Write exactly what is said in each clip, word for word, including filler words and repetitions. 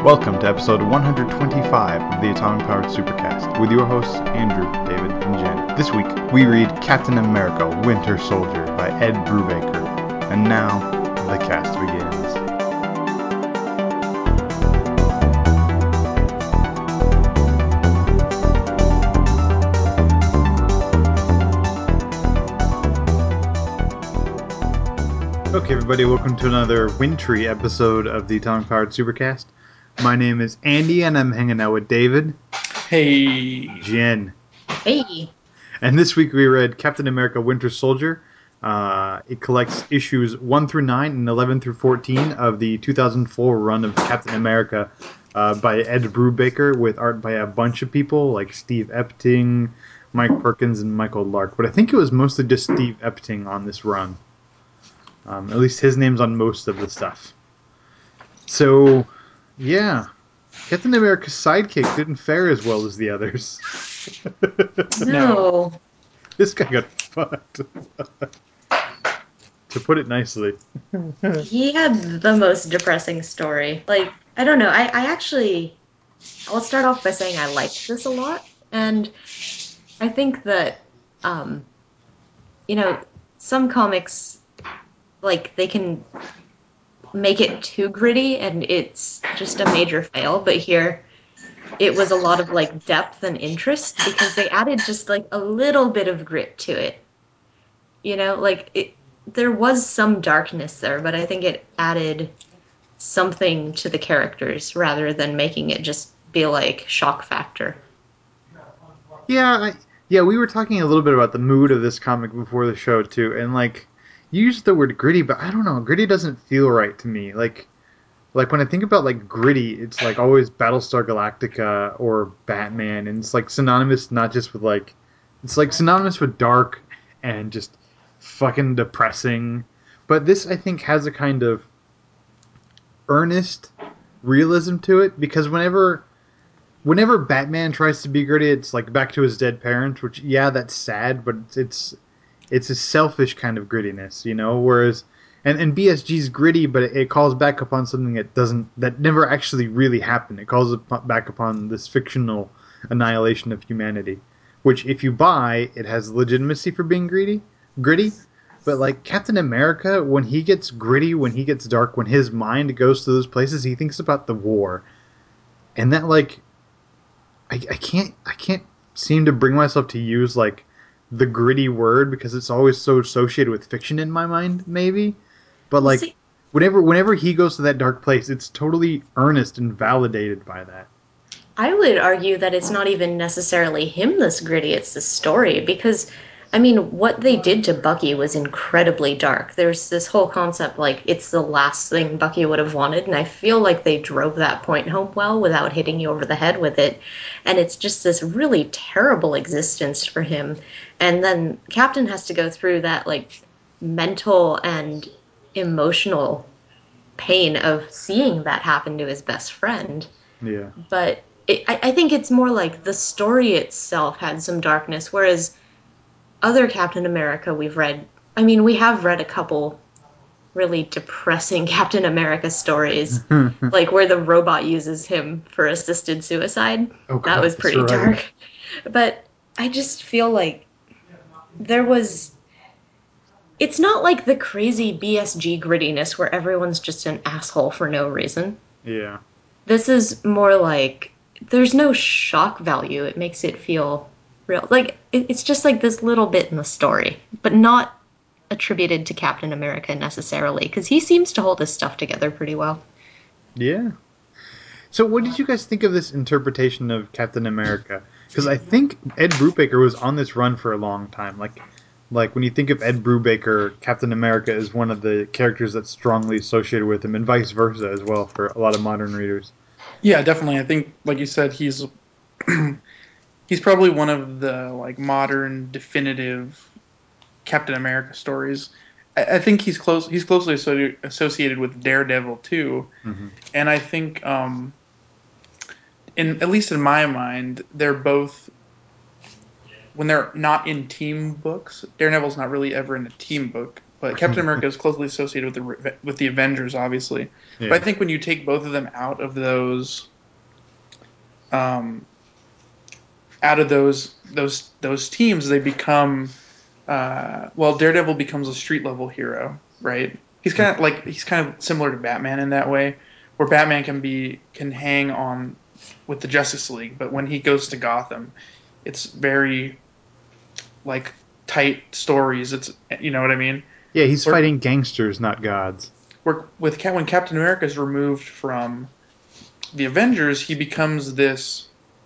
Welcome to episode one hundred twenty-five of the Atomic Powered Supercast with your hosts Andrew, David, and Jen. This week we read Captain America Winter Soldier by Ed Brubaker. And now, the cast begins. Okay everybody, welcome to another wintry episode of the Atomic Powered Supercast. My name is Andy, and I'm hanging out with David. Hey. Jen. Hey. And this week we read Captain America Winter Soldier. Uh, it collects issues one through nine and eleven through fourteen of the two thousand four run of Captain America uh, by Ed Brubaker, with art by a bunch of people like Steve Epting, Mike Perkins, and Michael Lark. But I think it was mostly just Steve Epting on this run. Um, at least his name's on most of the stuff. So, yeah. Captain America's sidekick didn't fare as well as the others. No. This guy got fucked. To put it nicely. He had the most depressing story. Like, I don't know. I, I actually... I'll start off by saying I liked this a lot. And I think that, um, you know, some comics, like, they can make it too gritty and it's just a major fail. But here, it was a lot of, like, depth and interest because they added just, like, a little bit of grit to it. You know, like, it, there was some darkness there, but I think it added something to the characters rather than making it just be like shock factor. Yeah, I, yeah, we were talking a little bit about the mood of this comic before the show too, and like, you used the word gritty, but I don't know, gritty doesn't feel right to me. Like, like when I think about like gritty, it's like always Battlestar Galactica or Batman, and it's like synonymous not just with like, it's like synonymous with dark and just fucking depressing. But this, I think, has a kind of earnest realism to it, because whenever whenever Batman tries to be gritty, it's like back to his dead parents, which, yeah, that's sad, but it's it's, it's a selfish kind of grittiness, you know. Whereas, and, and B S G's gritty, but it, it calls back upon something that doesn't, that never actually really happened. It calls back upon this fictional annihilation of humanity, which, if you buy, it has legitimacy for being greedy, gritty. But like Captain America, when he gets gritty, when he gets dark, when his mind goes to those places, he thinks about the war, and that like. I, I can't I can't seem to bring myself to use like the gritty word because it's always so associated with fiction in my mind, maybe. But like See, whenever whenever he goes to that dark place, it's totally earnest and validated by that. I would argue that it's not even necessarily him that's gritty, it's the story. Because, I mean, what they did to Bucky was incredibly dark. There's this whole concept, like, it's the last thing Bucky would have wanted, and I feel like they drove that point home well without hitting you over the head with it. And it's just this really terrible existence for him. And then Captain has to go through that, like, mental and emotional pain of seeing that happen to his best friend. Yeah. But it, I, I think it's more like the story itself had some darkness, whereas other Captain America we've read, I mean, we have read a couple really depressing Captain America stories, like where the robot uses him for assisted suicide. Oh, that God, was that's pretty right. dark. But I just feel like there was... It's not like the crazy B S G grittiness where everyone's just an asshole for no reason. Yeah. This is more like there's no shock value. It makes it feel real. Like it, it's just like this little bit in the story, but not attributed to Captain America necessarily, because he seems to hold his stuff together pretty well. Yeah. So what did you guys think of this interpretation of Captain America? Because I think Ed Brubaker was on this run for a long time. Like, like when you think of Ed Brubaker, Captain America is one of the characters that's strongly associated with him, and vice versa as well for a lot of modern readers. Yeah, definitely. I think, like you said, he's he's probably one of the like modern definitive Captain America stories. I, I think he's close. He's closely asso- associated with Daredevil too, Mm-hmm. and I think, um, in at least in my mind, they're both, when they're not in team books. Daredevil's not really ever in a team book. but Captain America is closely associated with the with the Avengers, obviously. Yeah. But I think when you take both of them out of those, um, out of those those those teams, they become, uh, well, Daredevil becomes a street level hero, right? He's kind of like he's kind of similar to Batman in that way, where Batman can be can hang on with the Justice League, but when he goes to Gotham, it's very like tight stories. It's you know what I mean. Yeah, he's Where, fighting gangsters, not gods. where with Cap, when Captain America is removed from the Avengers, he becomes this.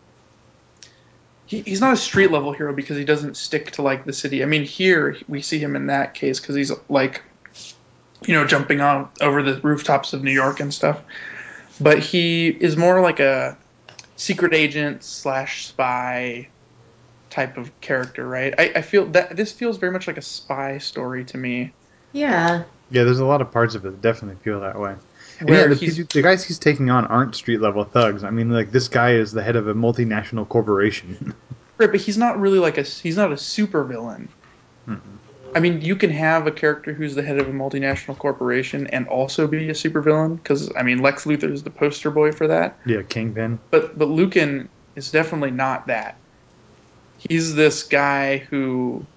He, he's not a street level hero because he doesn't stick to like the city. I mean, here we see him in that case because he's like, you know, jumping on over the rooftops of New York and stuff. But he is more like a secret agent slash spy type of character, right? I, I feel that this feels very much like a spy story to me. Yeah. Yeah, there's a lot of parts of it that definitely feel that way. And Where yeah, the, he's the guys he's taking on aren't street level thugs. I mean, like this guy is the head of a multinational corporation. right, but he's not really like a he's not a super villain. Mm-mm. I mean, you can have a character who's the head of a multinational corporation and also be a supervillain, because I mean, Lex Luthor is the poster boy for that. Yeah, Kingpin. But but Lucan is definitely not that. He's this guy who,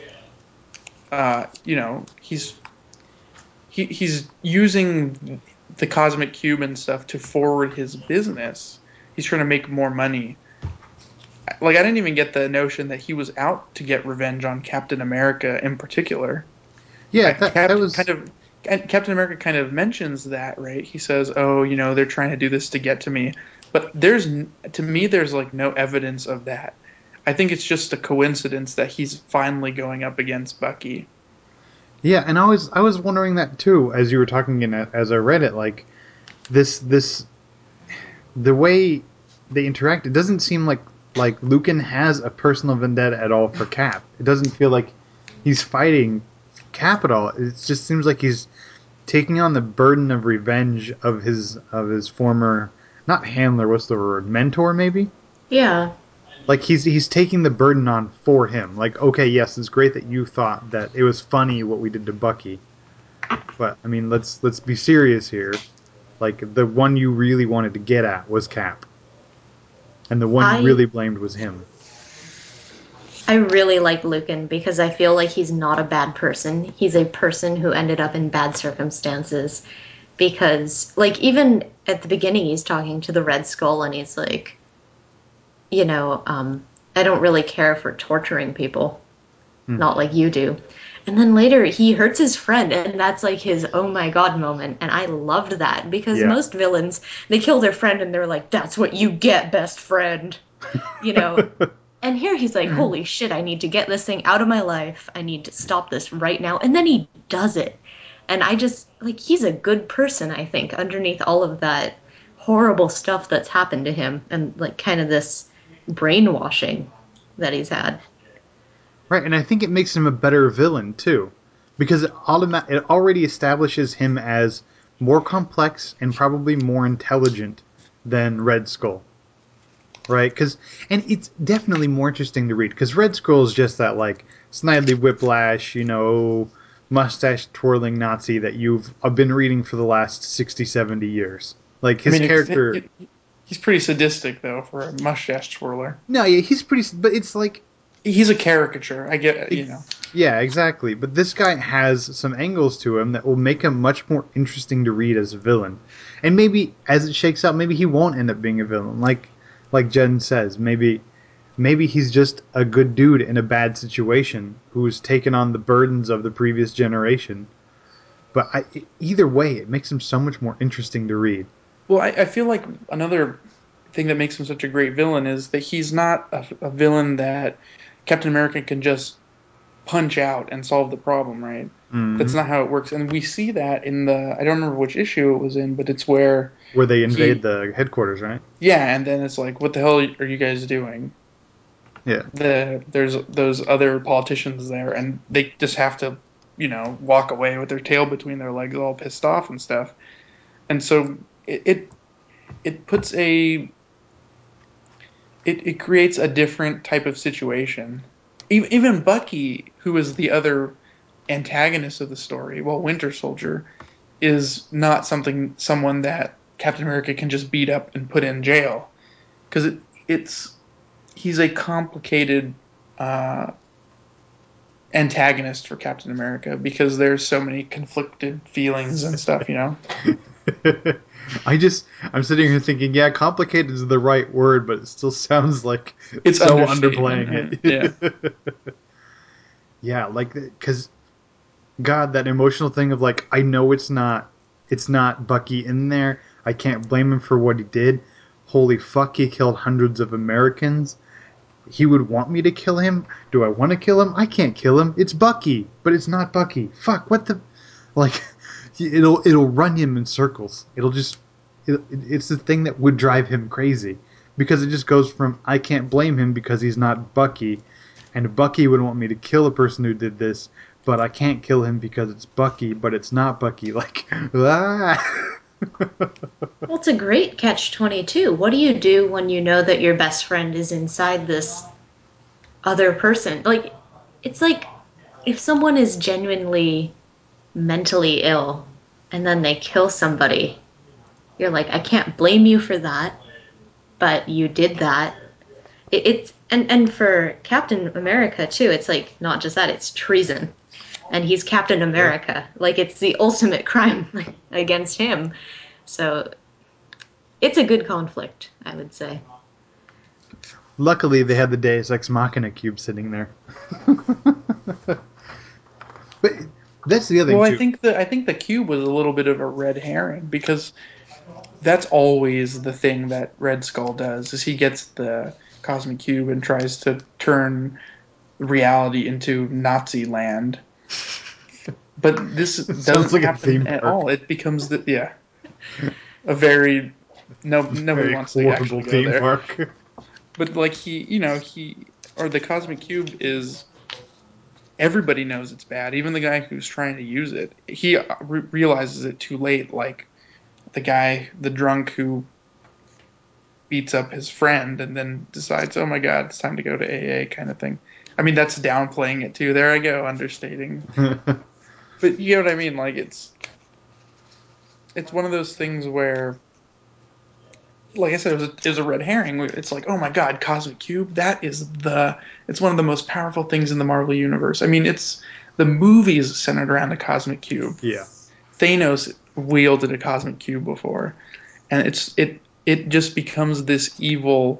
uh, you know, he's he he's using the cosmic cube and stuff to forward his business. He's trying to make more money. Like I didn't even get the notion that he was out to get revenge on Captain America in particular. Yeah, I, that that Cap, was kind of Captain America kind of mentions that, right? He says, "Oh, you know, they're trying to do this to get to me," but there's to me, there's like no evidence of that. I think it's just a coincidence that he's finally going up against Bucky. yeah, and I was I was wondering that too as you were talking in it, as I read it. Like this this the way they interact, it doesn't seem like like Lucan has a personal vendetta at all for Cap. It doesn't feel like he's fighting Cap at all. It just seems like he's taking on the burden of revenge of his of his former, not handler, what's the word, mentor maybe. Yeah. Like he's he's taking the burden on for him. Like, okay, yes, it's great that you thought that it was funny what we did to Bucky, but I mean, let's let's be serious here. Like the one you really wanted to get at was Cap, and the one you I really blamed was him. I really like Lucan because I feel like he's not a bad person. He's a person who ended up in bad circumstances. Because, like, even at the beginning, he's talking to the Red Skull and he's like, you know, um, I don't really care for torturing people, Hmm. not like you do. And then later, he hurts his friend, and that's like his oh my god moment. And I loved that because Yeah. most villains, they kill their friend and they're like, that's what you get, best friend. You know, and here he's like, holy shit, I need to get this thing out of my life. I need to stop this right now. And then he does it. And I just, like, he's a good person, I think, underneath all of that horrible stuff that's happened to him and, like, kind of this brainwashing that he's had. Right, and I think it makes him a better villain too, because it, automa- it already establishes him as more complex and probably more intelligent than Red Skull. Right, because and it's definitely more interesting to read because Red Skull is just that like Snidely Whiplash, you know, mustache twirling Nazi that you've I've been reading for the last sixty, seventy years. Like I his mean, it's, character, it, he's pretty sadistic though for a mustache twirler. no, yeah, he's pretty, but it's like He's a caricature. I get, you know. yeah, exactly. But this guy has some angles to him that will make him much more interesting to read as a villain. And maybe as it shakes out, maybe he won't end up being a villain. Like like Jen says, maybe maybe he's just a good dude in a bad situation who's taken on the burdens of the previous generation. But I, either way, it makes him so much more interesting to read. Well, I, I feel like another thing that makes him such a great villain is that he's not a, a villain that Captain America can just punch out and solve the problem, right? That's Mm-hmm. not how it works. And we see that in the I don't remember which issue it was in, but it's where Where they invade he the headquarters, right? yeah, and then it's like, what the hell are you guys doing? Yeah. The there's those other politicians there, and they just have to, you know, walk away with their tail between their legs, all pissed off and stuff. And so it it, it puts a it, it creates a different type of situation. Even, even Bucky, who is the other antagonist of the story, well, Winter Soldier, is not something someone that Captain America can just beat up and put in jail, because it, it's he's a complicated uh, antagonist for Captain America because there's so many conflicted feelings and stuff, you know. I just I'm sitting here thinking, yeah, complicated is the right word, but it still sounds like It's so understatement, underplaying yeah. it. Yeah, yeah, like because God, that emotional thing of like, I know it's not it's not Bucky in there. I can't blame him for what he did. Holy fuck, he killed hundreds of Americans. He would want me to kill him. Do I want to kill him? I can't kill him. It's Bucky, but it's not Bucky. Fuck, what the like it'll it'll run him in circles. It'll just it, it's the thing that would drive him crazy because it just goes from I can't blame him because he's not Bucky, and Bucky would want me to kill a person who did this, but I can't kill him because it's Bucky, but it's not Bucky. Like, ah. Well, it's a great catch twenty-two. What do you do when you know that your best friend is inside this other person? Like, it's like if someone is genuinely mentally ill and then they kill somebody, you're like, I can't blame you for that, but you did that. It, it's and and for Captain America too, it's like not just that, it's treason. And he's Captain America. Like, it's the ultimate crime against him. So it's a good conflict, I would say. Luckily, they had the Deus Ex Machina cube sitting there. But that's the other thing Well, too. I think the I think the cube was a little bit of a red herring because that's always the thing that Red Skull does is he gets the cosmic cube and tries to turn reality into Nazi land. But this It doesn't sounds like a happen theme at park. all. It becomes the yeah, a very no nobody Very wants to horrible actually go theme there. park. But like he, you know, he or the cosmic cube is everybody knows it's bad. Even the guy who's trying to use it, he re- realizes it too late. Like the guy, the drunk who beats up his friend and then decides, oh my god, it's time to go to A A kind of thing. I mean, that's downplaying it too. There I go, understating. But you know what I mean? Like it's it's one of those things where, like I said, it was a, it was a red herring. It's like, oh my god, Cosmic Cube, that is the it's one of the most powerful things in the Marvel universe. I mean, it's the movies centered around the Cosmic Cube. Yeah. Thanos wielded a Cosmic Cube before, and it's it it just becomes this evil.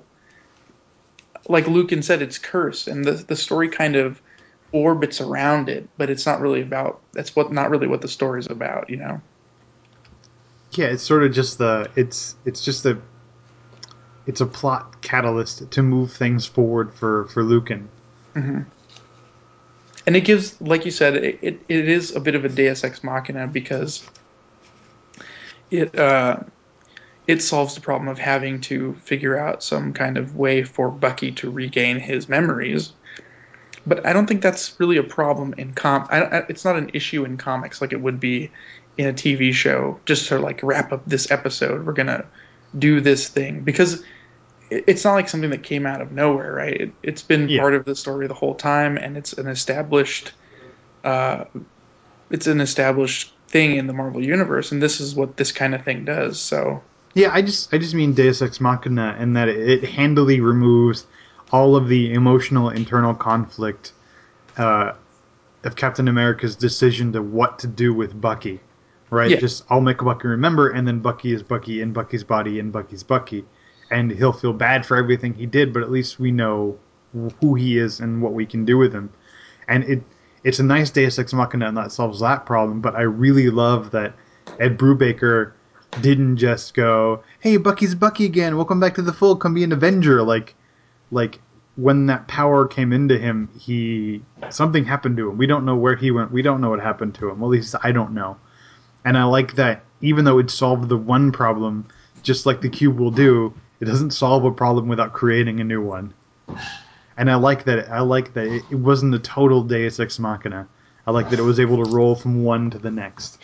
Like Lucan said, it's cursed, and the the story kind of orbits around it, but it's not really about. That's what not really what the story's about, you know. Yeah, it's sort of just the it's it's just the it's a plot catalyst to move things forward for for Lucan. Mm-hmm. And it gives, like you said, it, it, it is a bit of a Deus Ex Machina because it uh, it solves the problem of having to figure out some kind of way for Bucky to regain his memories. But I don't think that's really a problem in com. I, I, it's not an issue in comics like it would be in a T V show. Just to like wrap up this episode, we're gonna do this thing because it, it's not like something that came out of nowhere, right? It, it's been Yeah. part of the story the whole time, and it's an established. Uh, it's an established thing in the Marvel universe, and this is what this kind of thing does. So Yeah, I just I just mean Deus Ex Machina and that it handily removes all of the emotional internal conflict uh, of Captain America's decision to what to do with Bucky. Right? yeah, Just I'll make Bucky remember, and then Bucky is Bucky in Bucky's body and Bucky's Bucky, and he'll feel bad for everything he did, but at least we know who he is and what we can do with him. And it it's a nice Deus Ex Machina, and that solves that problem. But I really love that Ed Brubaker didn't just go, "Hey, Bucky's Bucky again. Welcome back to the fold. Come be an Avenger." Like, like when that power came into him, he something happened to him. We don't know where he went. We don't know what happened to him. Well, at least I don't know. And I like that even though it solved the one problem, just like the cube will do, it doesn't solve a problem without creating a new one. And I like that. I like that it wasn't a total Deus Ex Machina. I like that it was able to roll from one to the next.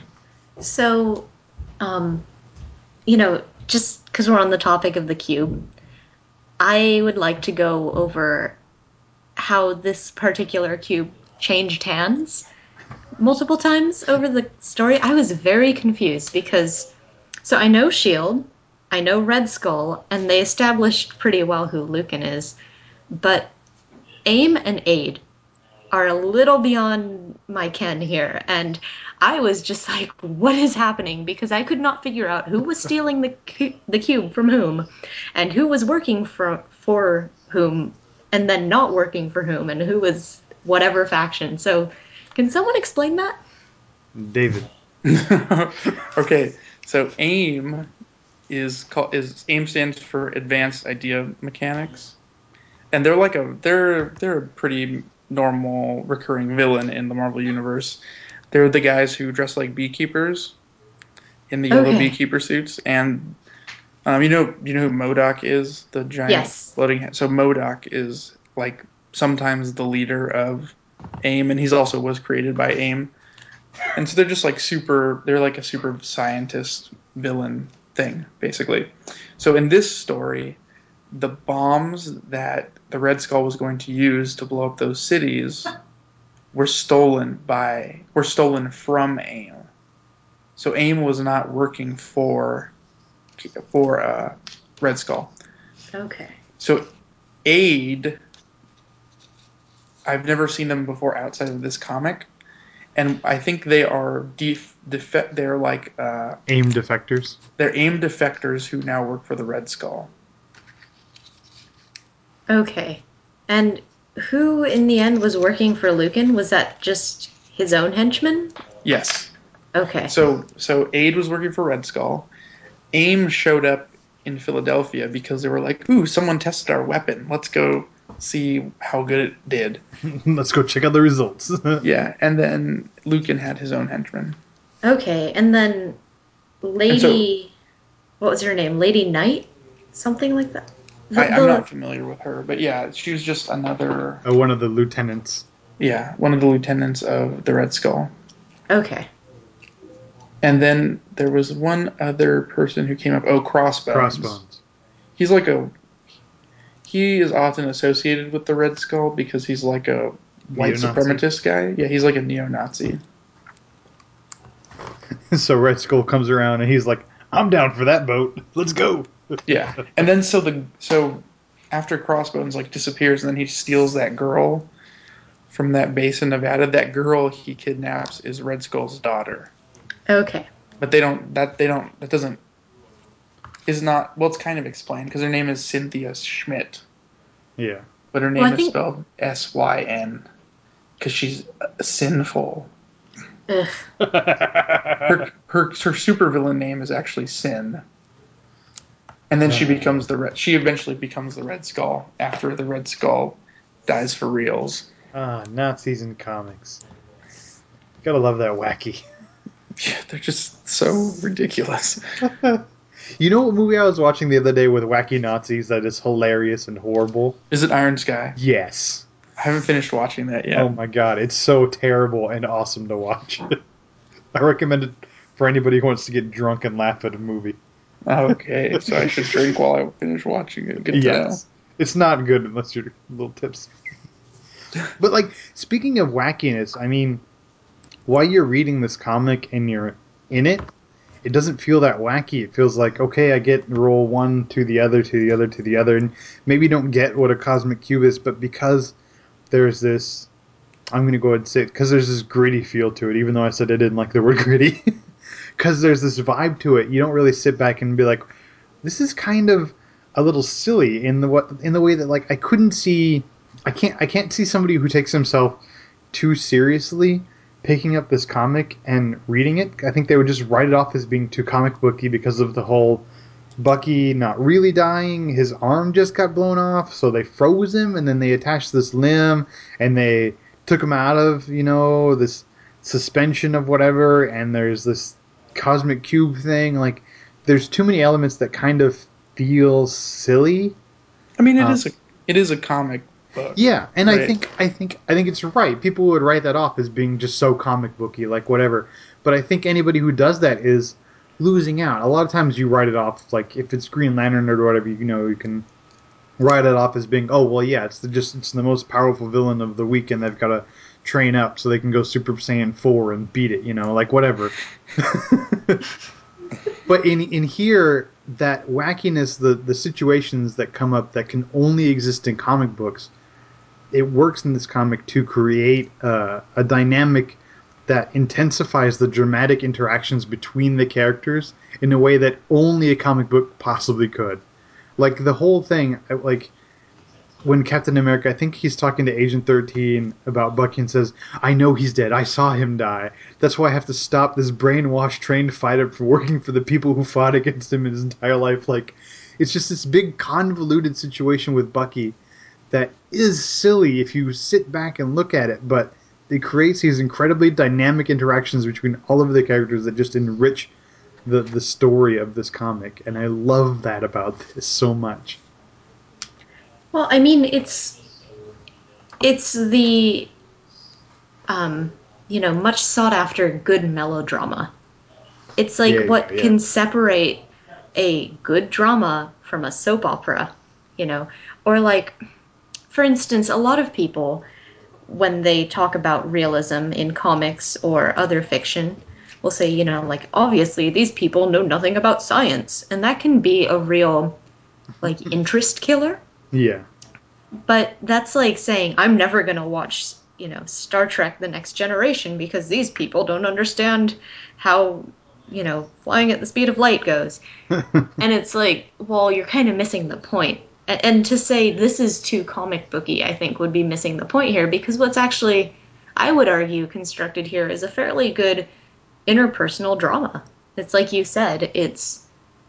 So, um, you know, just because we're on the topic of the cube, I would like to go over how this particular cube changed hands. multiple times over the story, I was very confused because so I know Shield, I know Red Skull, and they established pretty well who Lucan is, but AIM and AID are a little beyond my ken here, and I was just like, what is happening? Because I could not figure out who was stealing the cu- the cube from whom, and who was working for for whom, and then not working for whom, and who was whatever faction. So, can someone explain that? David. Okay, so AIM is called is AIM stands for Advanced Idea Mechanics, and they're like a they're they're a pretty normal recurring villain in the Marvel universe. They're the guys who dress like beekeepers in the yellow Okay. beekeeper suits, and um, you know you know who MODOK is, the giant Yes. floating head. So MODOK is like sometimes the leader of AIM, and he's also was created by AIM. And so they're just like super, they're like a super scientist villain thing, basically. So in this story, the bombs that the Red Skull was going to use to blow up those cities were stolen by, were stolen from AIM. So AIM was not working for, for uh, Red Skull. Okay. So AID, I've never seen them before outside of this comic. And I think they are def, def they're like uh, AIM defectors. they're AIM defectors who now work for the Red Skull. Okay. And who in the end was working for Lucan? Was that just his own henchman? Yes. Okay. So so AID was working for Red Skull. AIM showed up in Philadelphia because they were like, "Ooh, someone tested our weapon. Let's go see how good it did." Let's go check out the results. Yeah, and then Lucan had his own henchmen. Okay. And then And so Lady, what was her name? Lady Knight? Something like that. The, I, I'm the not familiar with her, but yeah, she was just another Uh, one of the lieutenants. yeah, one of the lieutenants of the Red Skull. Okay. And then there was one other person who came up. Oh, Crossbones. Crossbones. He's like a. He is often associated with the Red Skull because he's like a white Neo-Nazi. supremacist guy. Yeah, he's like a neo-Nazi. So Red Skull comes around and he's like, I'm down for that boat. Let's go. Yeah, and then so the so after Crossbones like disappears and then he steals that girl from that base in Nevada. That girl he kidnaps is Red Skull's daughter. Okay. But they don't. That they don't. That doesn't. Is not. Well, it's kind of explained because her name is Cynthia Schmidt. Yeah. But her Well, name I is think. spelled S Y N because she's uh, sinful. Ugh. Her her her supervillain name is actually Sin, and then she becomes the Red, she eventually becomes the Red Skull after the Red Skull dies for reals. Ah, Nazis in comics. Gotta love that wacky. Yeah, they're just so ridiculous. You know what movie I was watching the other day with wacky Nazis that is hilarious and horrible? Is it Iron Sky? Yes. I haven't finished watching that yet. Oh my god, it's so terrible and awesome to watch. I recommend it for anybody who wants to get drunk and laugh at a movie. Okay, so I should drink while I finish watching it. Good to Yes. It's not good unless you're a little tipsy. But, like, speaking of wackiness, I mean, while you're reading this comic and you're in it, it doesn't feel that wacky. It feels like, okay, I get roll one to the other, to the other, to the other, and maybe don't get what a cosmic cube is, but because there's this, I'm going to go ahead and say it, because there's this gritty feel to it, even though I said I didn't like the word gritty. Because there's this vibe to it. You don't really sit back and be like, this is kind of a little silly in the what in the way that, like, I couldn't see, I can't I can't see somebody who takes himself too seriously picking up this comic and reading it. I think they would just write it off as being too comic booky because of the whole Bucky not really dying. His arm just got blown off, so they froze him, and then they attached this limb, and they took him out of, you know, this suspension of whatever, and there's this cosmic cube thing. Like, there's too many elements that kind of feel silly. I mean, it Um, is a it is a comic book. yeah, and I Right. think I think I think it's right. People would write that off as being just so comic booky, like whatever. But I think anybody who does that is losing out. A lot of times you write it off, like if it's Green Lantern or whatever, you know, you can write it off as being, oh well, yeah, it's the, just it's the most powerful villain of the week, and they've got to train up so they can go Super Saiyan four and beat it, you know, like whatever. But in in here, that wackiness, the, the situations that come up that can only exist in comic books, it works in this comic to create uh, a dynamic that intensifies the dramatic interactions between the characters in a way that only a comic book possibly could. Like, the whole thing, like, when Captain America, I think he's talking to Agent thirteen about Bucky and says, I know he's dead. I saw him die. That's why I have to stop this brainwashed, trained fighter from working for the people who fought against him in his entire life. Like, it's just this big convoluted situation with Bucky that is silly if you sit back and look at it, but it creates these incredibly dynamic interactions between all of the characters that just enrich the, the story of this comic. And I love that about this so much. Well, I mean, it's it's the um, you know, much sought after good melodrama. It's like Yeah, yeah, what yeah. can separate a good drama from a soap opera, you know? Or like, for instance, a lot of people, when they talk about realism in comics or other fiction, will say, you know, like, obviously these people know nothing about science. And that can be a real, like, interest killer. Yeah. But that's like saying, I'm never going to watch, you know, Star Trek The Next Generation because these people don't understand how, you know, flying at the speed of light goes. And it's like, well, you're kind of missing the point. And to say this is too comic booky, I think, would be missing the point here, because what's actually, I would argue, constructed here is a fairly good interpersonal drama. It's like you said, it's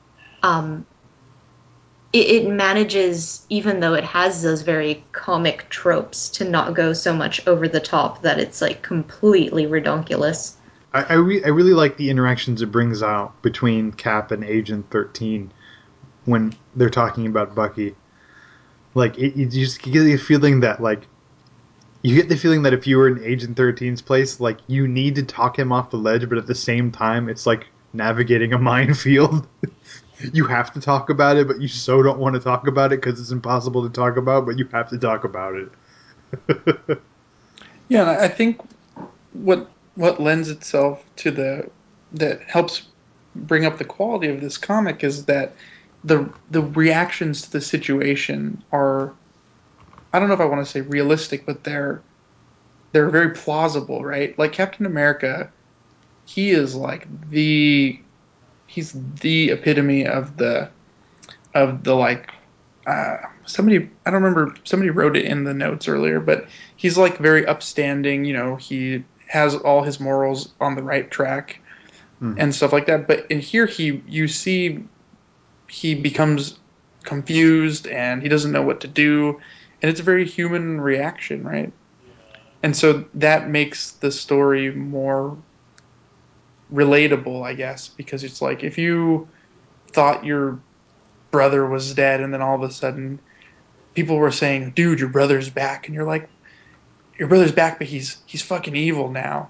um, it, it manages, even though it has those very comic tropes, to not go so much over the top that it's like completely redonkulous. I I, re- I really like the interactions it brings out between Cap and Agent thirteen when they're talking about Bucky. Like, it, you just get the feeling that, like, you get the feeling that if you were in Agent thirteen's place, like, you need to talk him off the ledge, but at the same time, it's like navigating a minefield. You have to talk about it, but you so don't want to talk about it because it's impossible to talk about, but you have to talk about it. Yeah, and I think what what lends itself to the that helps bring up the quality of this comic is that the the reactions to the situation are, I don't know if I want to say realistic, but they're they're very plausible, right? Like Captain America, he is like the he's the epitome of the of the like uh, somebody, I don't remember, somebody wrote it in the notes earlier, but he's like very upstanding. You know, he has all his morals on the right track Mm-hmm. and stuff like that. But in here, he you see he becomes confused and he doesn't know what to do, and it's a very human reaction, right? And so that makes the story more relatable, I guess, because it's like if you thought your brother was dead and then all of a sudden people were saying, "Dude, your brother's back," and you're like, "Your brother's back, but he's he's fucking evil now."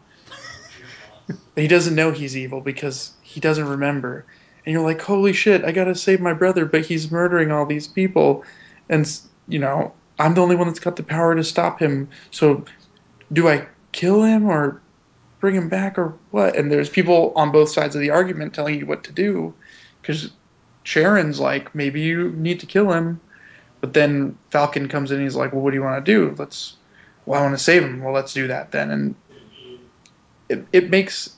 But he doesn't know he's evil because he doesn't remember. And you're like, "Holy shit, I gotta save my brother, but he's murdering all these people," and you know, I'm the only one that's got the power to stop him. So, do I kill him or bring him back or what? And there's people on both sides of the argument telling you what to do, because Sharon's like, maybe you need to kill him. But then Falcon comes in and he's like, well, what do you want to do? Let's, well, I want to save him. Well, let's do that then. And it, it makes,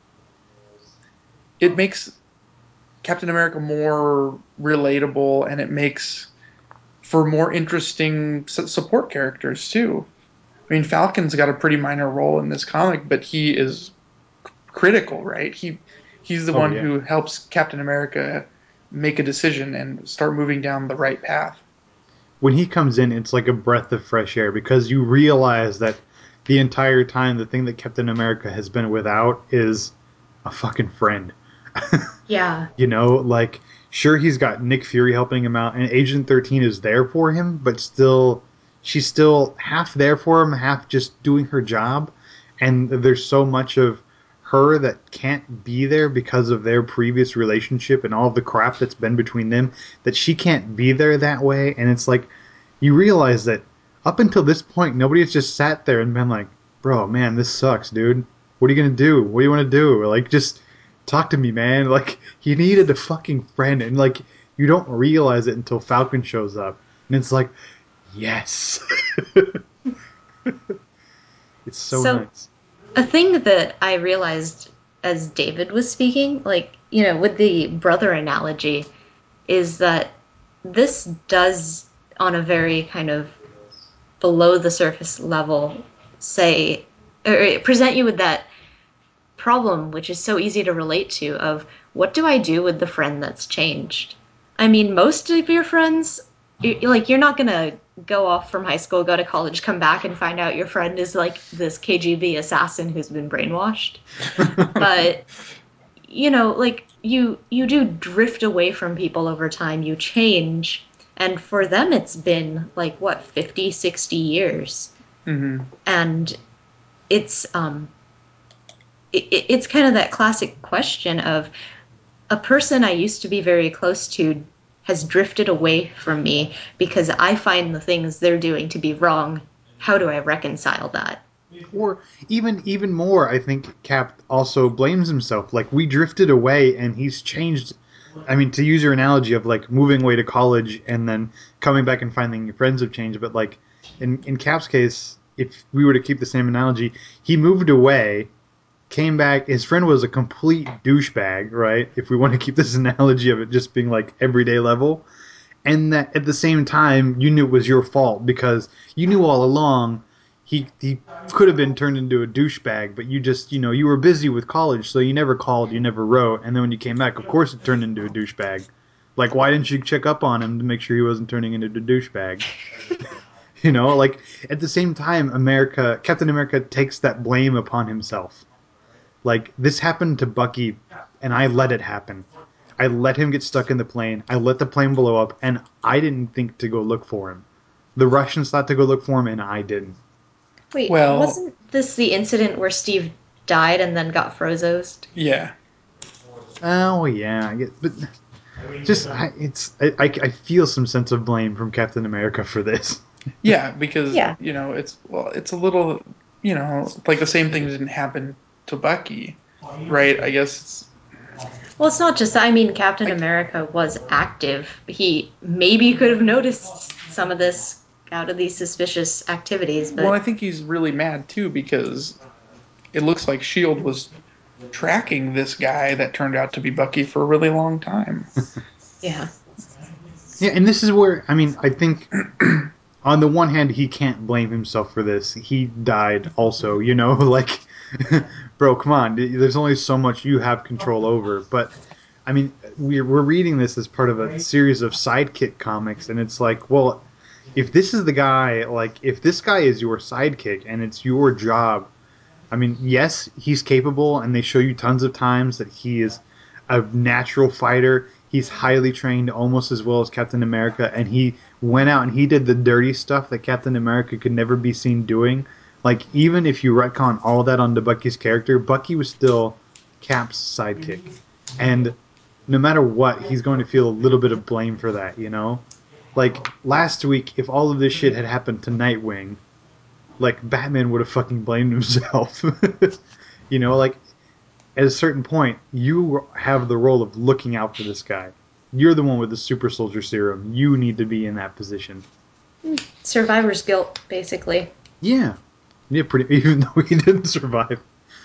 it makes Captain America more relatable, and it makes for more interesting support characters too. I mean, Falcon's got a pretty minor role in this comic, but he is critical, right? He, he's the Oh, one yeah. who helps Captain America make a decision and start moving down the right path. When he comes in, it's like a breath of fresh air because you realize that the entire time the thing that Captain America has been without is a fucking friend. Yeah. You know, like, sure, he's got Nick Fury helping him out, and Agent thirteen is there for him, but still, she's still half there for him, half just doing her job. And there's so much of her that can't be there because of their previous relationship and all of the crap that's been between them, that she can't be there that way. And it's like, you realize that up until this point, nobody has just sat there and been like, bro, man, this sucks, dude. What are you gonna do? What do you want to do? Like, just talk to me, man. Like, he needed a fucking friend, and like, you don't realize it until Falcon shows up, and it's like, yes, it's so, So, nice. a thing that I realized as David was speaking, like, you know, with the brother analogy, is that this does, on a very kind of below the surface level, say, or present you with that problem, which is so easy to relate to, of what do I do with the friend that's changed? I mean, most of your friends, you, like, you're not gonna go off from high school, go to college, come back and find out your friend is like this K G B assassin who's been brainwashed. But you know, like you you do drift away from people over time, you change, and for them it's been like what, fifty, sixty years. Mm-hmm. And it's um it, it's kind of that classic question of a person I used to be very close to has drifted away from me because I find the things they're doing to be wrong. How do I reconcile that? Or even even more, I think Cap also blames himself. Like, we drifted away, and he's changed. I mean, to use your analogy of like moving away to college and then coming back and finding your friends have changed, but like in in Cap's case, if we were to keep the same analogy, he moved away, came back. His friend was a complete douchebag, right? If we want to keep this analogy of it just being like everyday level, and that at the same time you knew it was your fault because you knew all along he he could have been turned into a douchebag, but you just, you know, you were busy with college, so you never called, you never wrote, and then when you came back, of course it turned into a douchebag. Like, why didn't you check up on him to make sure he wasn't turning into a douchebag? You know, like, at the same time, America, Captain America takes that blame upon himself. Like, this happened to Bucky, and I let it happen. I let him get stuck in the plane. I let the plane blow up, and I didn't think to go look for him. The Russians thought to go look for him, and I didn't. Wait, Well, wasn't this the incident where Steve died and then got frozosed? yeah. Oh yeah, I get, but just I, it's I, I I feel some sense of blame from Captain America for this. Yeah, because, Yeah. you know, it's, well, it's a little, you know, like the same thing didn't happen to Bucky, right? I guess it's, Well, it's not just that. I mean, Captain I, America was active. He maybe could have noticed some of this out of these suspicious activities, well, I but think he's really mad too because it looks like S H I E L D was tracking this guy that turned out to be Bucky for a really long time. yeah. Yeah, and this is where I mean I think on the one hand he can't blame himself for this. He died also, you know, like bro, come on. There's only so much you have control over, but I mean, we're we're reading this as part of a series of sidekick comics, and it's like, well, if this is the guy, like, if this guy is your sidekick and it's your job, I mean, yes, he's capable, and they show you tons of times that he is a natural fighter. He's highly trained, almost as well as Captain America, and he went out and he did the dirty stuff that Captain America could never be seen doing. Like, even if you retcon all that onto Bucky's character, Bucky was still Cap's sidekick. And no matter what, he's going to feel a little bit of blame for that, you know? Like, last week, if all of this shit had happened to Nightwing, like, Batman would have fucking blamed himself. You know, like, at a certain point, you have the role of looking out for this guy. You're the one with the super soldier serum. You need to be in that position. Survivor's guilt, basically. Yeah. Yeah, pretty, even though he didn't survive.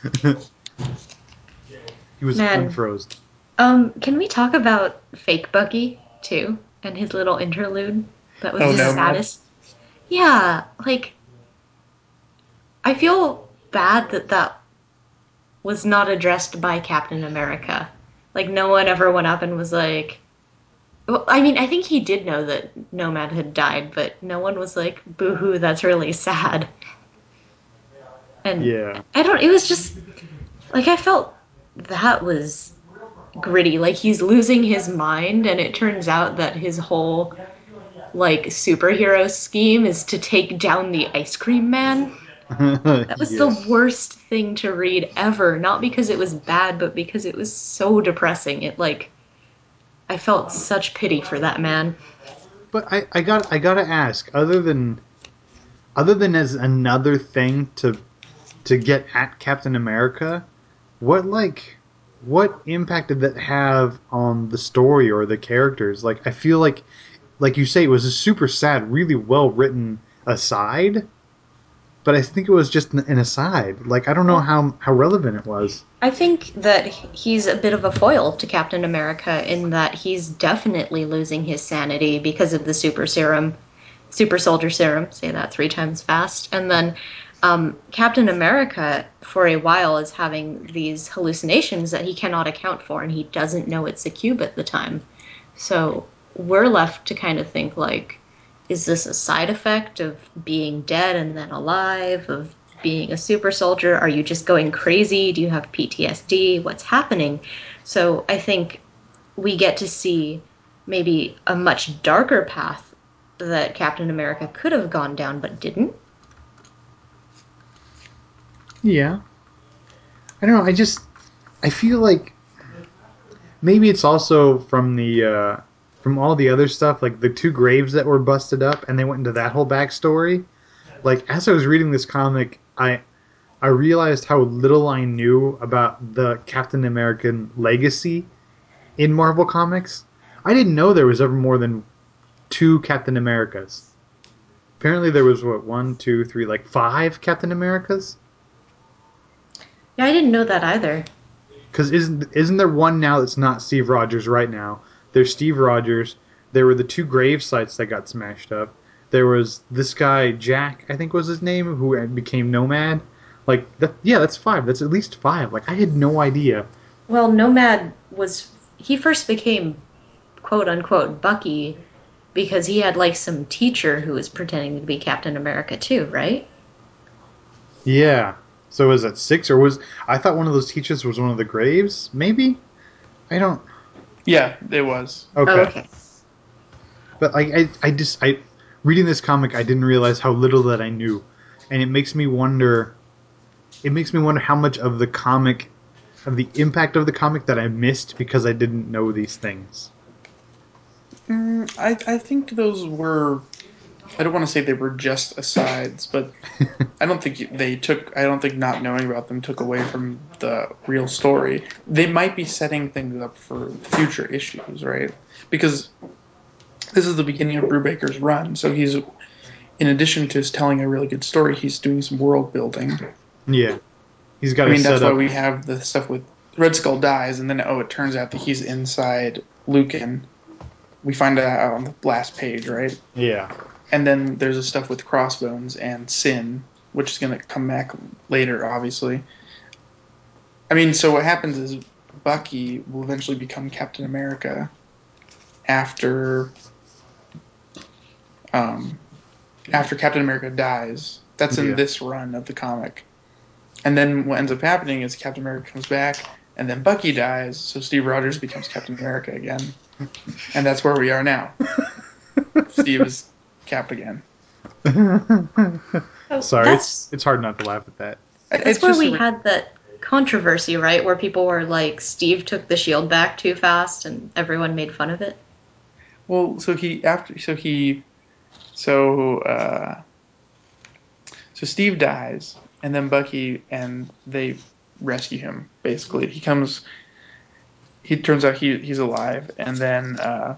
He was Man. unfrozen. Um, can we talk about fake Bucky, too? And his little interlude? That was Oh, the no, saddest. Yeah, like, I feel bad that that was not addressed by Captain America. Like, no one ever went up and was like, well, I mean, I think he did know that Nomad had died, but no one was like, boo-hoo, that's really sad. And Yeah. I don't, it was just, like, I felt that was gritty. Like, he's losing his mind, and it turns out that his whole, like, superhero scheme is to take down the ice cream man. That was Yeah. the worst thing to read ever. Not because it was bad, but because it was so depressing. It, like, I felt such pity for that man. But I, I got I gotta ask, other than other than as another thing to to get at Captain America, what like what impact did that have on the story or the characters? Like I feel like like you say it was a super sad, really well written aside, but I think it was just an aside. Like I don't know how how relevant it was. I think that he's a bit of a foil to Captain America in that he's definitely losing his sanity because of the super serum, super soldier serum. Say that three times fast. And then um, Captain America, for a while, is having these hallucinations that he cannot account for, and he doesn't know it's a cube at the time. So we're left to kind of think like, is this a side effect of being dead and then alive, of being a super soldier? Are you just going crazy? Do you have P T S D? What's happening? So I think we get to see maybe a much darker path that Captain America could have gone down but didn't. Yeah. I don't know. I just I feel like maybe it's also from the uh, from all the other stuff, like the two graves that were busted up, and they went into that whole backstory. Like as I was reading this comic, I I realized how little I knew about the Captain American legacy in Marvel Comics. I didn't know there was ever more than two Captain Americas. Apparently, there was what one, two, three, like five Captain Americas. Yeah, I didn't know that either. Because isn't isn't there one now that's not Steve Rogers right now? There's Steve Rogers. There were the two grave sites that got smashed up. There was this guy Jack, I think was his name, who became Nomad. Like that, yeah, that's five. That's at least five. Like I had no idea. Well, Nomad was, he first became quote unquote Bucky because he had like some teacher who was pretending to be Captain America too, right? Yeah. So was that six or was I thought one of those teachers was one of the graves? Maybe I don't. Yeah, it was. Oh, Okay, okay. but like I, I just I reading this comic, I didn't realize how little that I knew, and it makes me wonder. It makes me wonder how much of the comic, of the impact of the comic that I missed because I didn't know these things. Mm, I I think those were. I don't want to say they were just asides, but I don't think they took. I don't think not knowing about them took away from the real story. They might be setting things up for future issues, right? Because this is the beginning of Brubaker's run, so he's, in addition to telling a really good story, he's doing some world building. Yeah, he's got I to mean, that's set why up. we have the stuff with Red Skull dies, and then oh, it turns out that he's inside Lucan. We find that out on the last page, right? Yeah, And then there's the stuff with Crossbones and Sin, which is going to come back later, obviously. I mean, so what happens is Bucky will eventually become Captain America after um, after Captain America dies. That's in yeah. this run of the comic. And then what ends up happening is Captain America comes back, and then Bucky dies, so Steve Rogers becomes Captain America again. And that's where we are now. Steve is Cap again. Oh, Sorry, it's that's it's hard not to laugh at that. that's It's where just we a, had that controversy, right? Where people were like, Steve took the shield back too fast, and everyone made fun of it. well. So he after so he so uh, so Steve dies, and then Bucky and they rescue him. Basically, he comes. He turns out he he's alive, and then uh,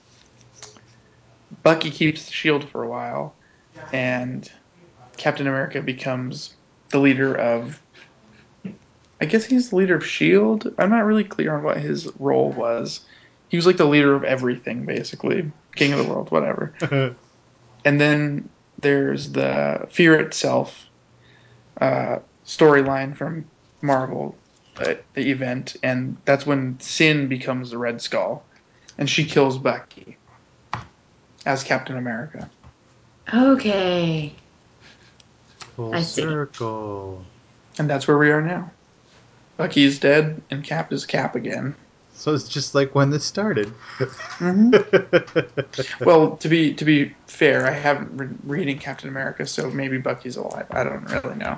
Bucky keeps the shield for a while, and Captain America becomes the leader of. I guess he's the leader of Shield. I'm not really clear on what his role was. He was like the leader of everything, basically, king of the world, whatever. And then there's the Fear Itself uh, storyline from Marvel, uh, the event, and that's when Sin becomes the Red Skull, and she kills Bucky as Captain America, Okay, Full I see. circle. and that's where we are now. Bucky's dead, and Cap is Cap again. So it's just like when this started. hmm Well, to be to be fair, I haven't been reading Captain America, so maybe Bucky's alive. I don't really know,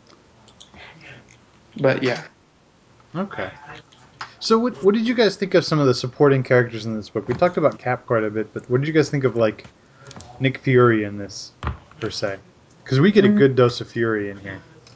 but yeah. Okay. So what what did you guys think of some of the supporting characters in this book? We talked about Cap quite a bit, but what did you guys think of like Nick Fury in this per se? Because we get a Mm, good dose of Fury in here.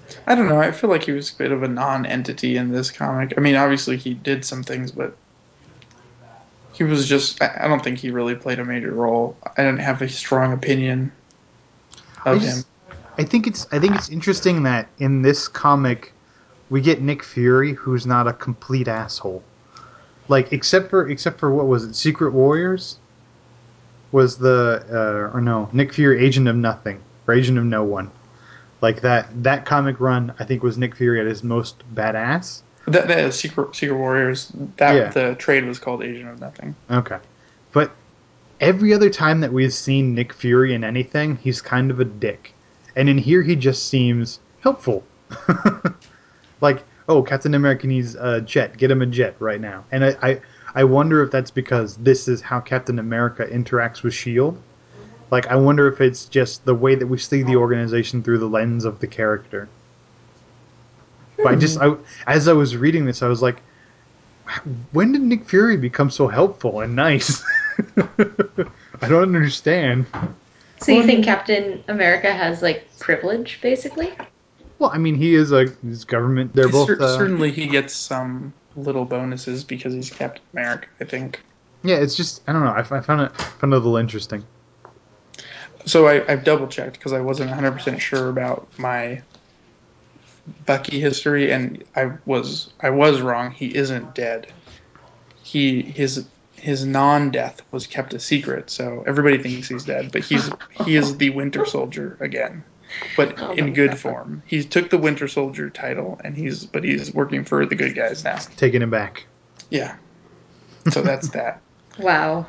I don't know. I feel like he was a bit of a non-entity in this comic. I mean, obviously he did some things, but he was just. I I don't think he really played a major role. I didn't have a strong opinion I of him. just, I think it's, I think it's interesting that in this comic, we get Nick Fury, who's not a complete asshole. Like, except for, except for what was it, Secret Warriors? Was the, uh, or no, Nick Fury, Agent of Nothing, or Agent of No One. Like, that, that comic run, I think, was Nick Fury at his most badass. That, that is Secret Secret Warriors. That Yeah. the trade was called Agent of Nothing. Okay. But every other time that we've seen Nick Fury in anything, he's kind of a dick. And in here, he just seems helpful. Like, oh, Captain America needs a jet. Get him a jet right now. And I, I, I wonder if that's because this is how Captain America interacts with S H I E L D. Like, I wonder if it's just the way that we see the organization through the lens of the character. But I just, I, as I was reading this, I was like, when did Nick Fury become so helpful and nice? I don't understand. So you think Captain America has like privilege, basically? Well, I mean, he is a he's government. They're both Cer- uh, certainly, he gets some little bonuses because he's Captain America. I think. yeah. It's just I don't know. I, I found it found it a little interesting. So I, I've double checked because I wasn't one hundred percent sure about my Bucky history, and I was I was wrong. He isn't dead. He his his non-death was kept a secret, so everybody thinks he's dead. But he's he is the Winter Soldier again, but Oh in my good God. form. He took the Winter Soldier title, and he's but he's working for the good guys now. Taking it back. Yeah. So that's that. Wow.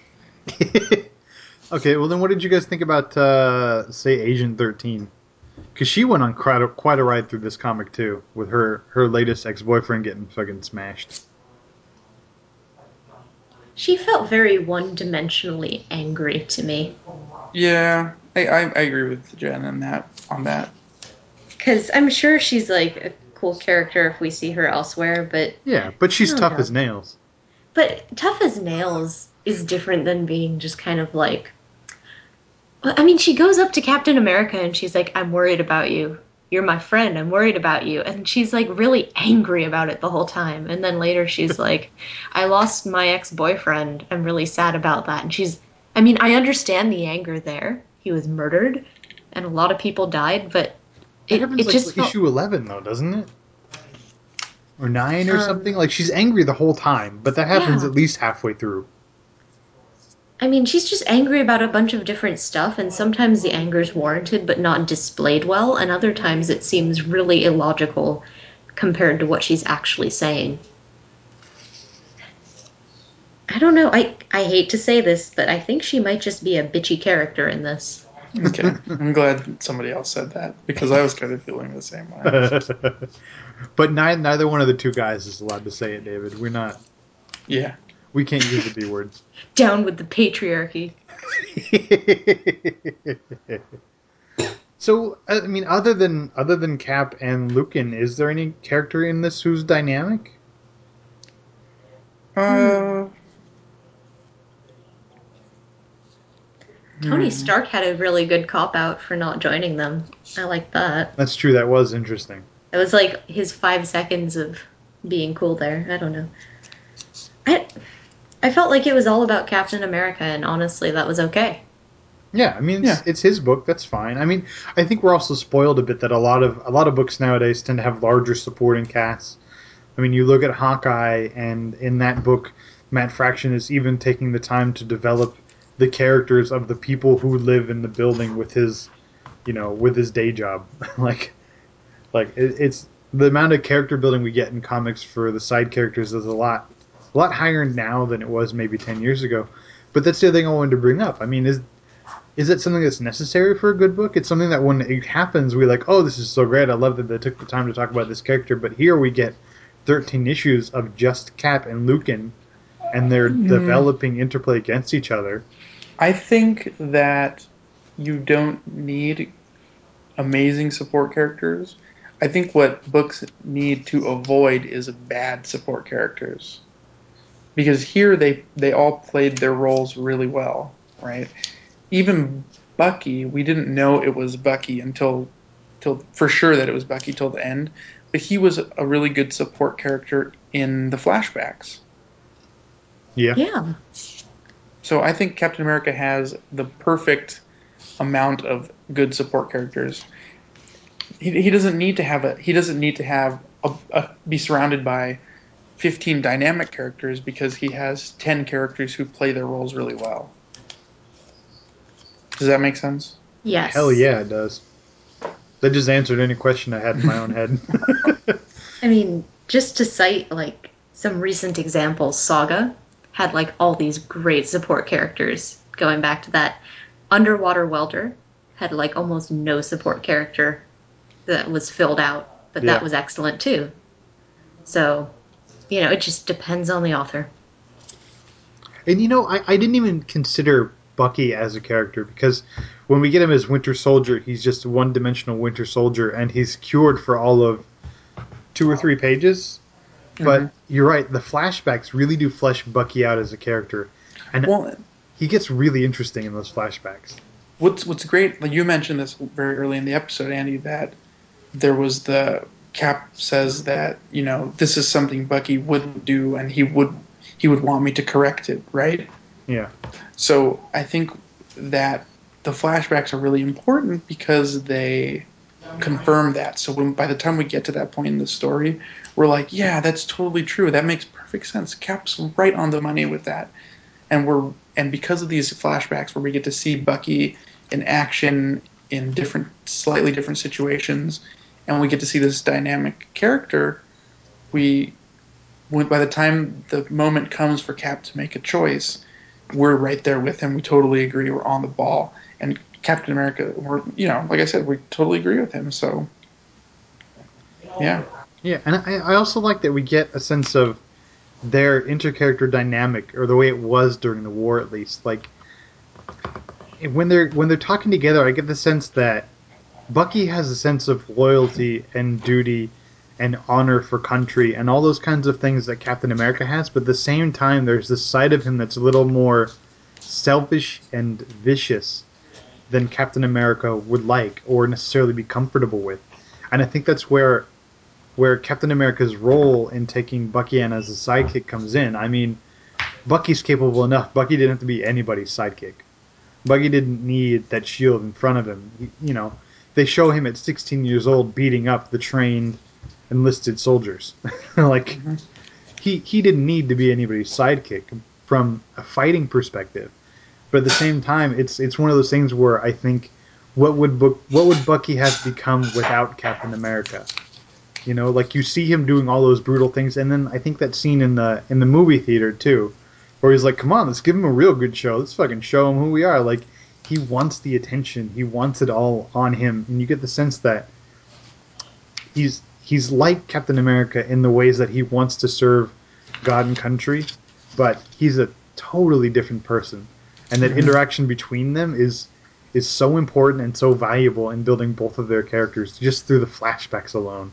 Okay, well then, what did you guys think about uh, say Agent thirteen? Because she went on quite a, quite a ride through this comic too, with her her latest ex boyfriend getting fucking smashed. She felt very one-dimensionally angry to me. Yeah, I, I, I agree with Jen on that on that. Because I'm sure she's like a cool character if we see her elsewhere, but Yeah, but I she's don't tough know. as nails. But tough as nails is different than being just kind of like. Well, I mean, she goes up to Captain America and she's like, "I'm worried about you. You're my friend. I'm worried about you." And she's like really angry about it the whole time. And then later she's like, "I lost my ex-boyfriend. I'm really sad about that." And she's, I mean, I understand the anger there. He was murdered and a lot of people died, but It it, happens it like just felt. issue eleven though, doesn't it? Or nine or Um, something. Like she's angry the whole time, but that happens yeah. at least halfway through. I mean, she's just angry about a bunch of different stuff, and sometimes the anger is warranted but not displayed well, and other times it seems really illogical compared to what she's actually saying. I don't know. I I hate to say this, but I think she might just be a bitchy character in this. Okay, I'm glad somebody else said that because I was kind of feeling the same way. But neither, neither one of the two guys is allowed to say it, David. We're not. Yeah. We can't use the B words. Down with the patriarchy. So, I mean, other than other than Cap and Lucan, is there any character in this who's dynamic? Uh. Tony hmm. Stark had a really good cop out for not joining them. I like that. That's true. That was interesting. It was like his five seconds of being cool there. I don't know. I I felt like it was all about Captain America, and honestly, that was okay. Yeah, I mean, it's, Yeah. it's his book. That's fine. I mean, I think we're also spoiled a bit that a lot of a lot of books nowadays tend to have larger supporting casts. I mean, you look at Hawkeye, and in that book, Matt Fraction is even taking the time to develop the characters of the people who live in the building with his, you know, with his day job. like, like it, it's the amount of character building we get in comics for the side characters is a lot, a lot higher now than it was maybe ten years ago. But that's the other thing I wanted to bring up. I mean, is is it something that's necessary for a good book? It's something that when it happens, we're like, oh, this is so great. I love that they took the time to talk about this character. But here we get thirteen issues of just Cap and Lucan, and they're Mm, developing interplay against each other. I think that you don't need amazing support characters. I think what books need to avoid is bad support characters because here they they all played their roles really well, right? Even Bucky, we didn't know it was Bucky until till for sure that it was Bucky till the end, but he was a really good support character in the flashbacks. Yeah. Yeah. So I think Captain America has the perfect amount of good support characters. He, he doesn't need to have a he doesn't need to have a, a, be surrounded by fifteen dynamic characters because he has ten characters who play their roles really well. Does that make sense? Hell Yes. yeah, it does. That just answered any question I had in my own head. I mean, just to cite like some recent examples, Saga had like all these great support characters. Going back to that, Underwater Welder had like almost no support character that was filled out, but that Yeah. was excellent too. So, you know, it just depends on the author. And you know, I, I didn't even consider Bucky as a character because when we get him as Winter Soldier, he's just a one-dimensional Winter Soldier, and he's cured for all of two or three pages. But Mm-hmm. you're right, the flashbacks really do flesh Bucky out as a character, and Well, he gets really interesting in those flashbacks. what's what's great, like you mentioned this very early in the episode, Andy, that there was the Cap says that, you know, this is something Bucky wouldn't do, and he would he would want me to correct it, right? Yeah, So I think that the flashbacks are really important because they confirm that. So when by the time we get to that point in the story, we're like, yeah, that's totally true. That makes perfect sense. Cap's right on the money with that. And we're and because of these flashbacks where we get to see Bucky in action in different slightly different situations and we get to see this dynamic character, we when, by the time the moment comes for Cap to make a choice, we're right there with him. We totally agree. We're on the ball. And Captain America, we're you know, like I said, we totally agree with him. So yeah. yeah, and I, I also like that we get a sense of their intercharacter dynamic, or the way it was during the war, at least. Like when they're when they're talking together, I get the sense that Bucky has a sense of loyalty and duty and honor for country and all those kinds of things that Captain America has, but at the same time, there's this side of him that's a little more selfish and vicious than Captain America would like or necessarily be comfortable with. And I think that's where where Captain America's role in taking Bucky in as a sidekick comes in. I mean, Bucky's capable enough. Bucky didn't have to be anybody's sidekick. Bucky didn't need that shield in front of him. He, you know, they show him at sixteen years old beating up the trained enlisted soldiers. like Mm-hmm. he he didn't need to be anybody's sidekick from a fighting perspective. But at the same time, it's it's one of those things where I think what would Buck, what would Bucky have become without Captain America? You know, like you see him doing all those brutal things, and then I think that scene in the in the movie theater too, where he's like, "Come on, let's give him a real good show. Let's fucking show him who we are." Like he wants the attention, he wants it all on him, and you get the sense that he's he's like Captain America in the ways that he wants to serve God and country, but he's a totally different person, and that Mm-hmm. interaction between them is is so important and so valuable in building both of their characters just through the flashbacks alone.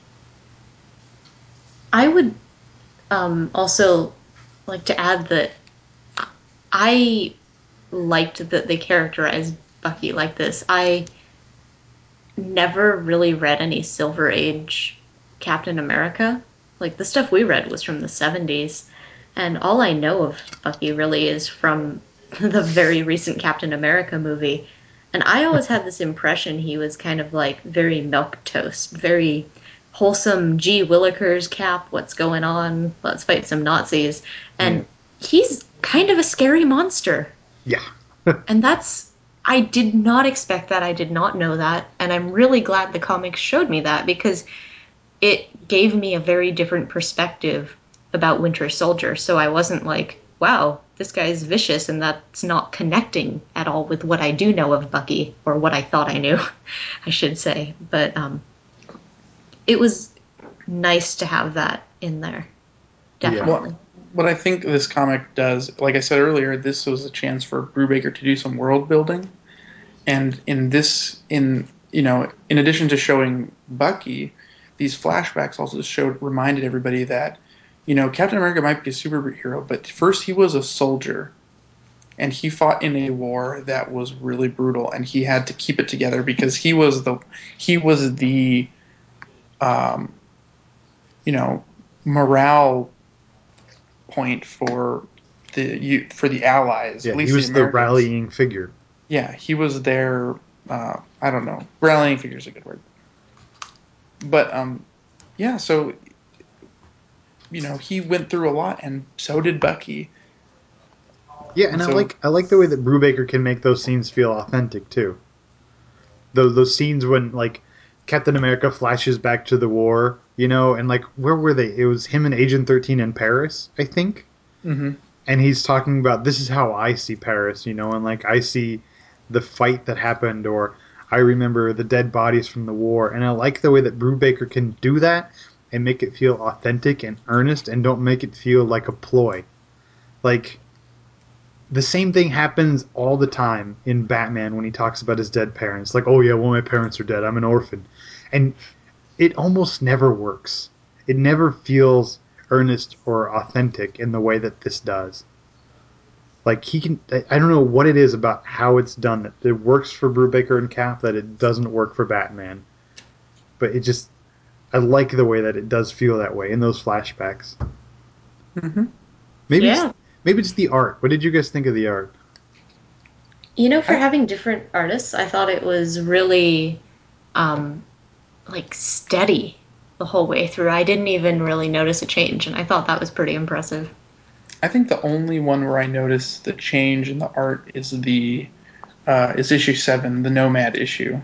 I would um, also like to add that I liked that they characterized Bucky like this. I never really read any Silver Age Captain America. Like the stuff we read was from the seventies, and all I know of Bucky really is from the very recent Captain America movie. And I always had this impression he was kind of like very milquetoast, very wholesome. Gee Willikers, Cap, what's going on? Let's fight some Nazis. Yeah. And he's kind of a scary monster. Yeah. And that's, I did not expect that. I did not know that. And I'm really glad the comics showed me that because it gave me a very different perspective about Winter Soldier. So I wasn't like, wow, this guy's vicious and that's not connecting at all with what I do know of Bucky, or what I thought I knew, I should say. But um, it was nice to have that in there. Definitely. Well, what I think this comic does, like I said earlier, this was a chance for Brubaker to do some world building, and in this, in you know, in addition to showing Bucky, these flashbacks also showed reminded everybody that, you know, Captain America might be a superhero, but first he was a soldier, and he fought in a war that was really brutal, and he had to keep it together because he was the he was the um, you know morale point for the for the Allies, Yeah, at he least the was the Americans. rallying figure. Yeah, he was their uh, I don't know, rallying figure is a good word, but um, yeah, so you know he went through a lot, and so did Bucky. Yeah, And and I so like I like the way that Brubaker can make those scenes feel authentic too. Those those scenes when like Captain America flashes back to the war, you know, and like where were they? It was him and Agent thirteen in Paris, I think. hmm And he's talking about this is how I see Paris, you know, and like I see the fight that happened, or I remember the dead bodies from the war, and I like the way that Brubaker can do that and make it feel authentic and earnest, and don't make it feel like a ploy. Like the same thing happens all the time in Batman when he talks about his dead parents. Like, oh yeah, well my parents are dead. I'm an orphan, and it almost never works. It never feels earnest or authentic in the way that this does. Like he can, I don't know what it is about how it's done that it works for Brubaker and Cap that it doesn't work for Batman. But it just, I like the way that it does feel that way in those flashbacks. hmm Maybe it's Yeah. maybe it's the art. What did you guys think of the art? You know, for I, having different artists, I thought it was really um, like steady the whole way through. I didn't even really notice a change, and I thought that was pretty impressive. I think the only one where I noticed the change in the art is the uh, is issue seven, the Nomad issue.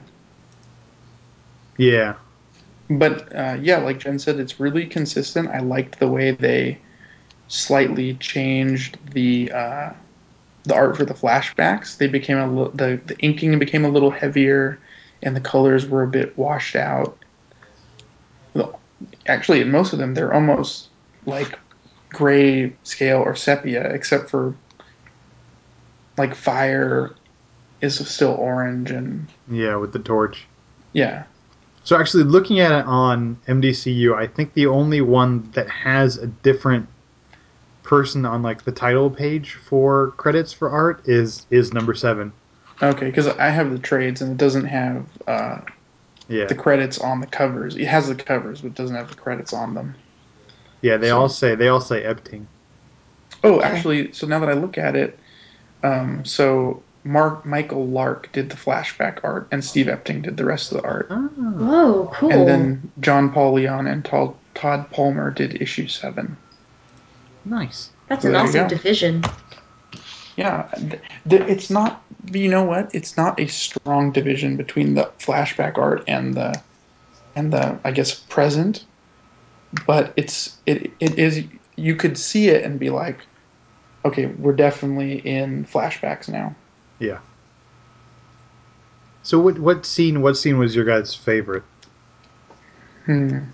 Yeah, But uh, yeah, like Jen said, it's really consistent. I liked the way they slightly changed the uh, the art for the flashbacks. They became a li- the the inking became a little heavier, and the colors were a bit washed out. Well, actually, in most of them, they're almost like gray scale or sepia, except for like fire is still orange and yeah, with the torch. yeah. So actually, looking at it on M D C U, I think the only one that has a different person on like the title page for credits for art is is number seven. Okay, because I have the trades and it doesn't have uh, Yeah, the credits on the covers. It has the covers, but it doesn't have the credits on them. yeah. They all So, say they all say Epting. oh, Okay. actually, so now that I look at it, um, so Mark Michael Lark did the flashback art, and Steve Epting did the rest of the art, Ah, Whoa, and cool. then John Paul Leon and Todd Todd Palmer did issue seven. nice. That's So an there you awesome go. division. Yeah, th- th- it's not. You know what? It's not a strong division between the flashback art and the and the I guess present, but it's it it is. You could see it and be like, okay, we're definitely in flashbacks now. Yeah. So what what scene what scene was your guys' favorite? Hmm.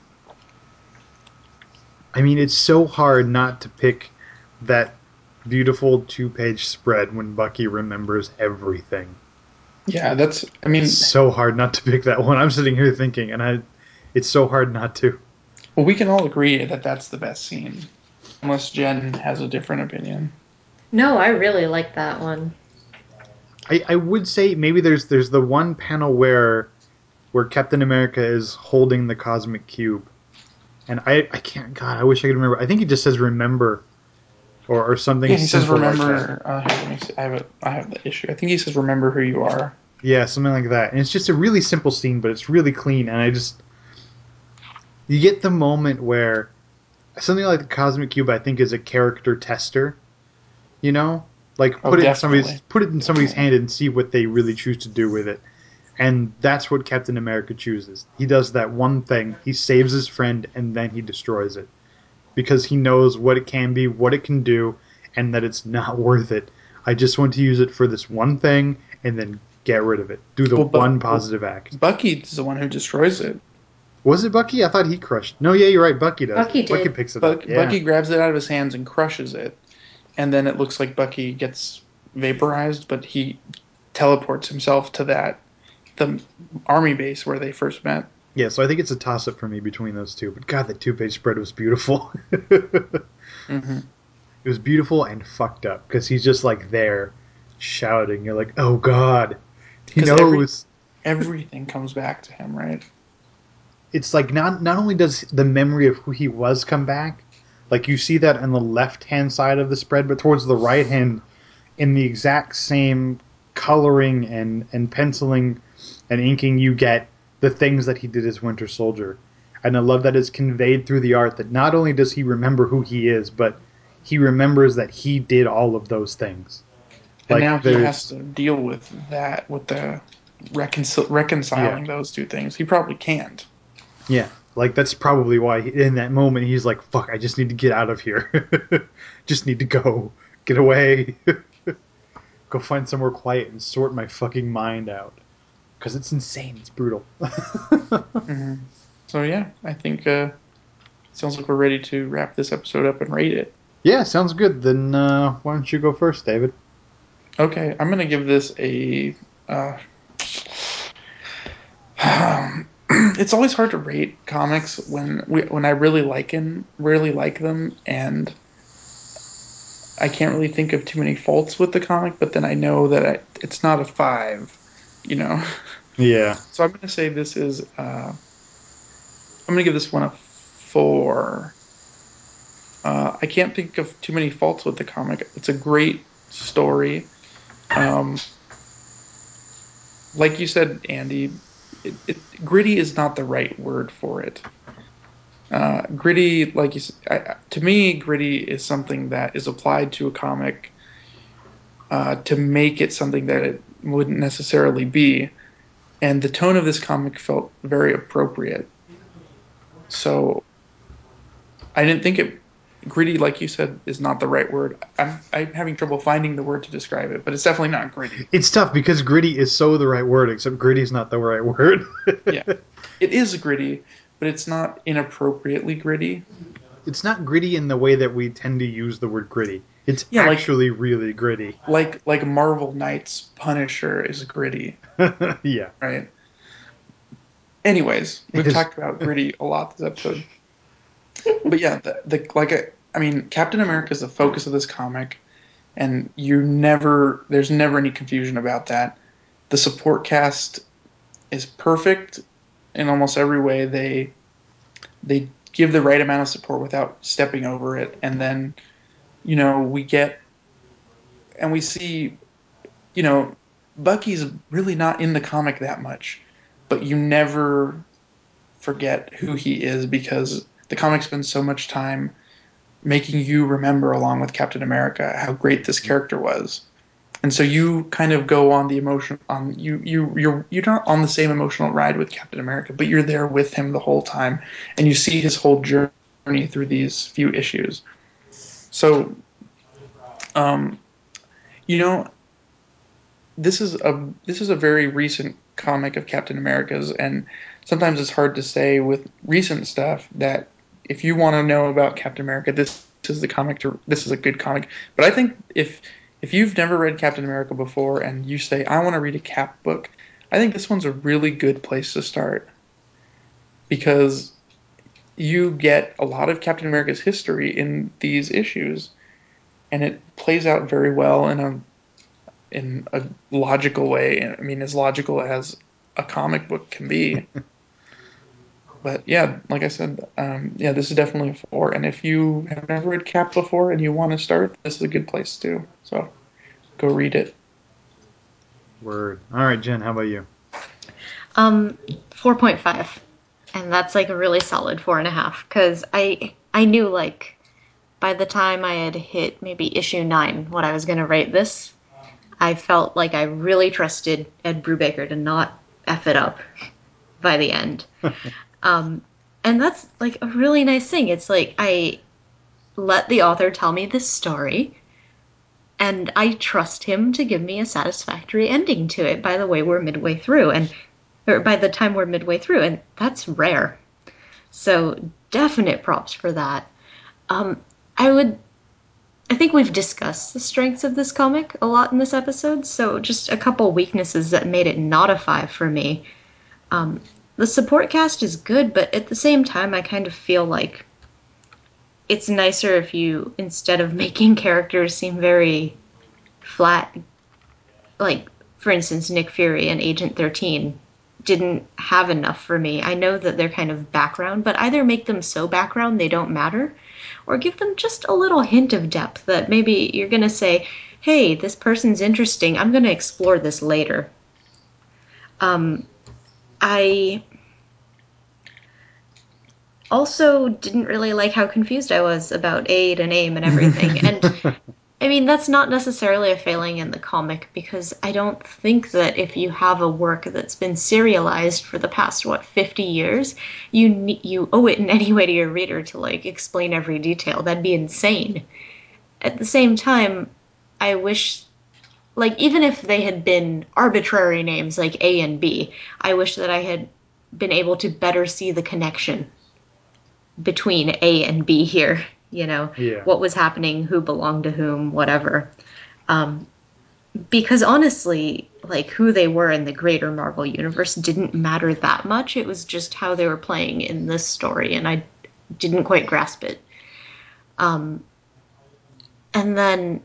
I mean, it's so hard not to pick that beautiful two page spread when Bucky remembers everything. Yeah, that's. I It's mean, so hard not to pick that one. I'm sitting here thinking, and I, it's so hard not to. well, we can all agree that that's the best scene, unless Jen has a different opinion. No, I really like that one. I, I would say maybe there's there's the one panel where where Captain America is holding the cosmic cube, and I I can't God I wish I could remember. I think he just says remember or or something Yeah, he says, simple like that. "Remember." Uh, here, let me see. I have a, I have the issue. I think he says, "Remember who you are." Yeah, something like that. And it's just a really simple scene, but it's really clean. And I just you get the moment where something like the cosmic cube, I think, is a character tester. You know, like Oh, put it in definitely, somebody's put it in somebody's definitely. hand and see what they really choose to do with it. And that's what Captain America chooses. He does that one thing. He saves his friend and then he destroys it because he knows what it can be, what it can do, and that it's not worth it. I just want to use it for this one thing and then get rid of it. Do the Well, but one well, positive act. Bucky's the one who destroys it. Was it Bucky? I thought he crushed. No, yeah, you're right. Bucky does. Bucky Bucky did. picks it up. Buck, Yeah. Bucky grabs it out of his hands and crushes it, and then it looks like Bucky gets vaporized, but he teleports himself to that the army base where they first met. Yeah, so I think it's a toss up for me between those two. But God, that two page spread was beautiful. It hmm was beautiful and fucked up because he's just like there. shouting. You're like, oh god, he Because every knows. everything comes back to him, right? It's like not not only does the memory of who he was come back, like you see that on the left hand side of the spread, but towards the right hand, in the exact same coloring and and penciling and inking, you get the things that he did as Winter Soldier. And I love that it's conveyed through the art that not only does he remember who he is, but he remembers that he did all of those things. And Like now he has there's to deal with that, with the reconcil- reconciling yeah. those two things. He probably can't. Yeah, like that's probably why he, in that moment he's like, "Fuck, I just need to get out of here. Just need to go, get away, go find somewhere quiet and sort my fucking mind out." Because it's insane. It's brutal. hmm So yeah, I think uh, sounds like we're ready to wrap this episode up and rate it. Yeah, sounds good. Then uh, why don't you go first, David? Okay, I'm gonna give this a. Uh, it's always hard to rate comics when we, when I really like them, really like them, and I can't really think of too many faults with the comic. But then I know that I, it's not a five, you know. Yeah. So I'm gonna say this is. Uh, I'm gonna give this one a four. Uh, I can't think of too many faults with the comic. It's a great story. Um, like you said, Andy, it, it, gritty is not the right word for it. Uh, gritty, like you said, I, to me, gritty is something that is applied to a comic uh, to make it something that it wouldn't necessarily be. And the tone of this comic felt very appropriate. So I didn't think it gritty, like you said, is not the right word. I'm I'm having trouble finding the word to describe it, but it's definitely not gritty. It's tough because gritty is so the right word, except gritty's not the right word. Yeah, it is gritty, but it's not inappropriately gritty. It's not gritty in the way that we tend to use the word gritty. It's Yeah, like actually really gritty. like like Marvel Knight's Punisher is gritty, Yeah. right? Anyways, we've His talked about gritty a lot this episode, but yeah, the, the like I, I mean, Captain America is the focus of this comic, and you never there's never any confusion about that. The support cast is perfect in almost every way. They they give the right amount of support without stepping over it, and then you know we get and we see you know Bucky's really not in the comic that much, but you never forget who he is because the comic spends so much time making you remember along with Captain America how great this character was. And so you kind of go on the emotion on you you you're you're not on the same emotional ride with Captain America, but you're there with him the whole time, and you see his whole journey through these few issues. So, um, you know, this is a this is a very recent comic of Captain America's, and sometimes it's hard to say with recent stuff that if you want to know about Captain America, this is the comic to this is a good comic. But I think if if you've never read Captain America before and you say I want to read a Cap book, I think this one's a really good place to start because you get a lot of Captain America's history in these issues, and it plays out very well in a in a logical way. I mean, as logical as a comic book can be. But yeah, like I said, um, yeah, this is definitely a four. And if you have never read Cap before and you want to start, this is a good place too. So go read it. word. All right, Jen, how about you? Um, four point five, and that's like a really solid four and a half because I I knew like by the time I had hit maybe issue nine what I was gonna rate this. I felt like I really trusted Ed Brubaker to not f it up by the end. Um, and that's like a really nice thing. It's like I let the author tell me this story, and I trust him to give me a satisfactory ending to it by the way we're midway through, and or by the time we're midway through, and that's rare. So definite props for that. Um, I would I think we've discussed the strengths of this comic a lot in this episode, so just a couple weaknesses that made it not a five for me. Um, the support cast is good, but at the same time, I kind of feel like it's nicer if you, instead of making characters seem very flat, like, for instance, Nick Fury and Agent thirteen didn't have enough for me. I know that they're kind of background, but either make them so background they don't matter, or give them just a little hint of depth that maybe you're going to say, hey, this person's interesting. I'm going to explore this later. Um, I also didn't really like how confused I was about aid and aim and everything. And I mean, that's not necessarily a failing in the comic, because I don't think that if you have a work that's been serialized for the past, what, fifty years, you ne- you owe it in any way to your reader to, like, explain every detail. That'd be insane. At the same time, I wish, like, even if they had been arbitrary names like A and B, I wish that I had been able to better see the connection between A and B here. You know, Yeah. what was happening, who belonged to whom, whatever. Um, because honestly, like, who they were in the greater Marvel universe didn't matter that much. It was just how they were playing in this story, and I didn't quite grasp it. Um, and then,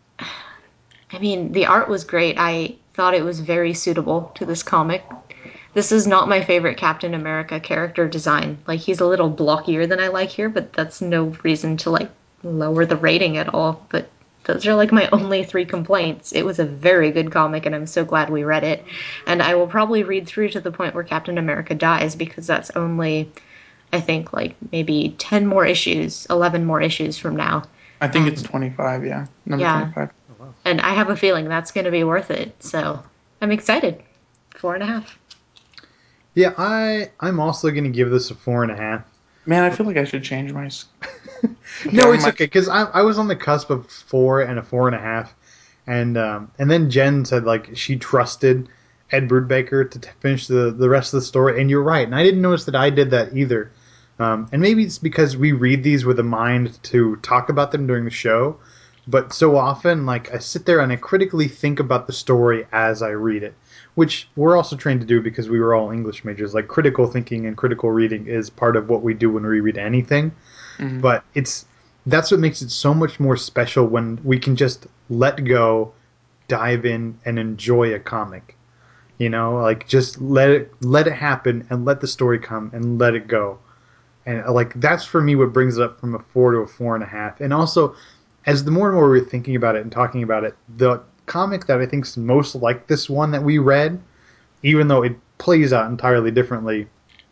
I mean, the art was great. I thought it was very suitable to this comic. This is not my favorite Captain America character design. Like, he's a little blockier than I like here, but that's no reason to, like, lower the rating at all. But those are, like, my only three complaints. It was a very good comic, and I'm so glad we read it. And I will probably read through to the point where Captain America dies, because that's only, I think, like, maybe ten more issues, eleven more issues from now. I think And, it's twenty-five, yeah. Number yeah. twenty-five. Oh, wow. And I have a feeling that's going to be worth it. So I'm excited. Four and a half. Yeah, I I'm also gonna give this a four and a half. Man, I feel like I should change my... s- No, Okay, it's my- okay because I I was on the cusp of four and a four and a half, and um, and then Jen said like she trusted Ed Brubaker to t- finish the the rest of the story, and you're right, and I didn't notice that I did that either. Um, and maybe it's because we read these with a mind to talk about them during the show, but so often like I sit there and I critically think about the story as I read it, which we're also trained to do because we were all English majors. Like critical thinking and critical reading is part of what we do when we read anything. Mhm. But it's that's what makes it so much more special when we can just let go, dive in, and enjoy a comic. You know, like just let it let it happen and let the story come and let it go. And uh, like that's for me what brings it up from a four to a four and a half. And also, as the more and more we're thinking about it and talking about it, the comic that I think is most like this one that we read, even though it plays out entirely differently,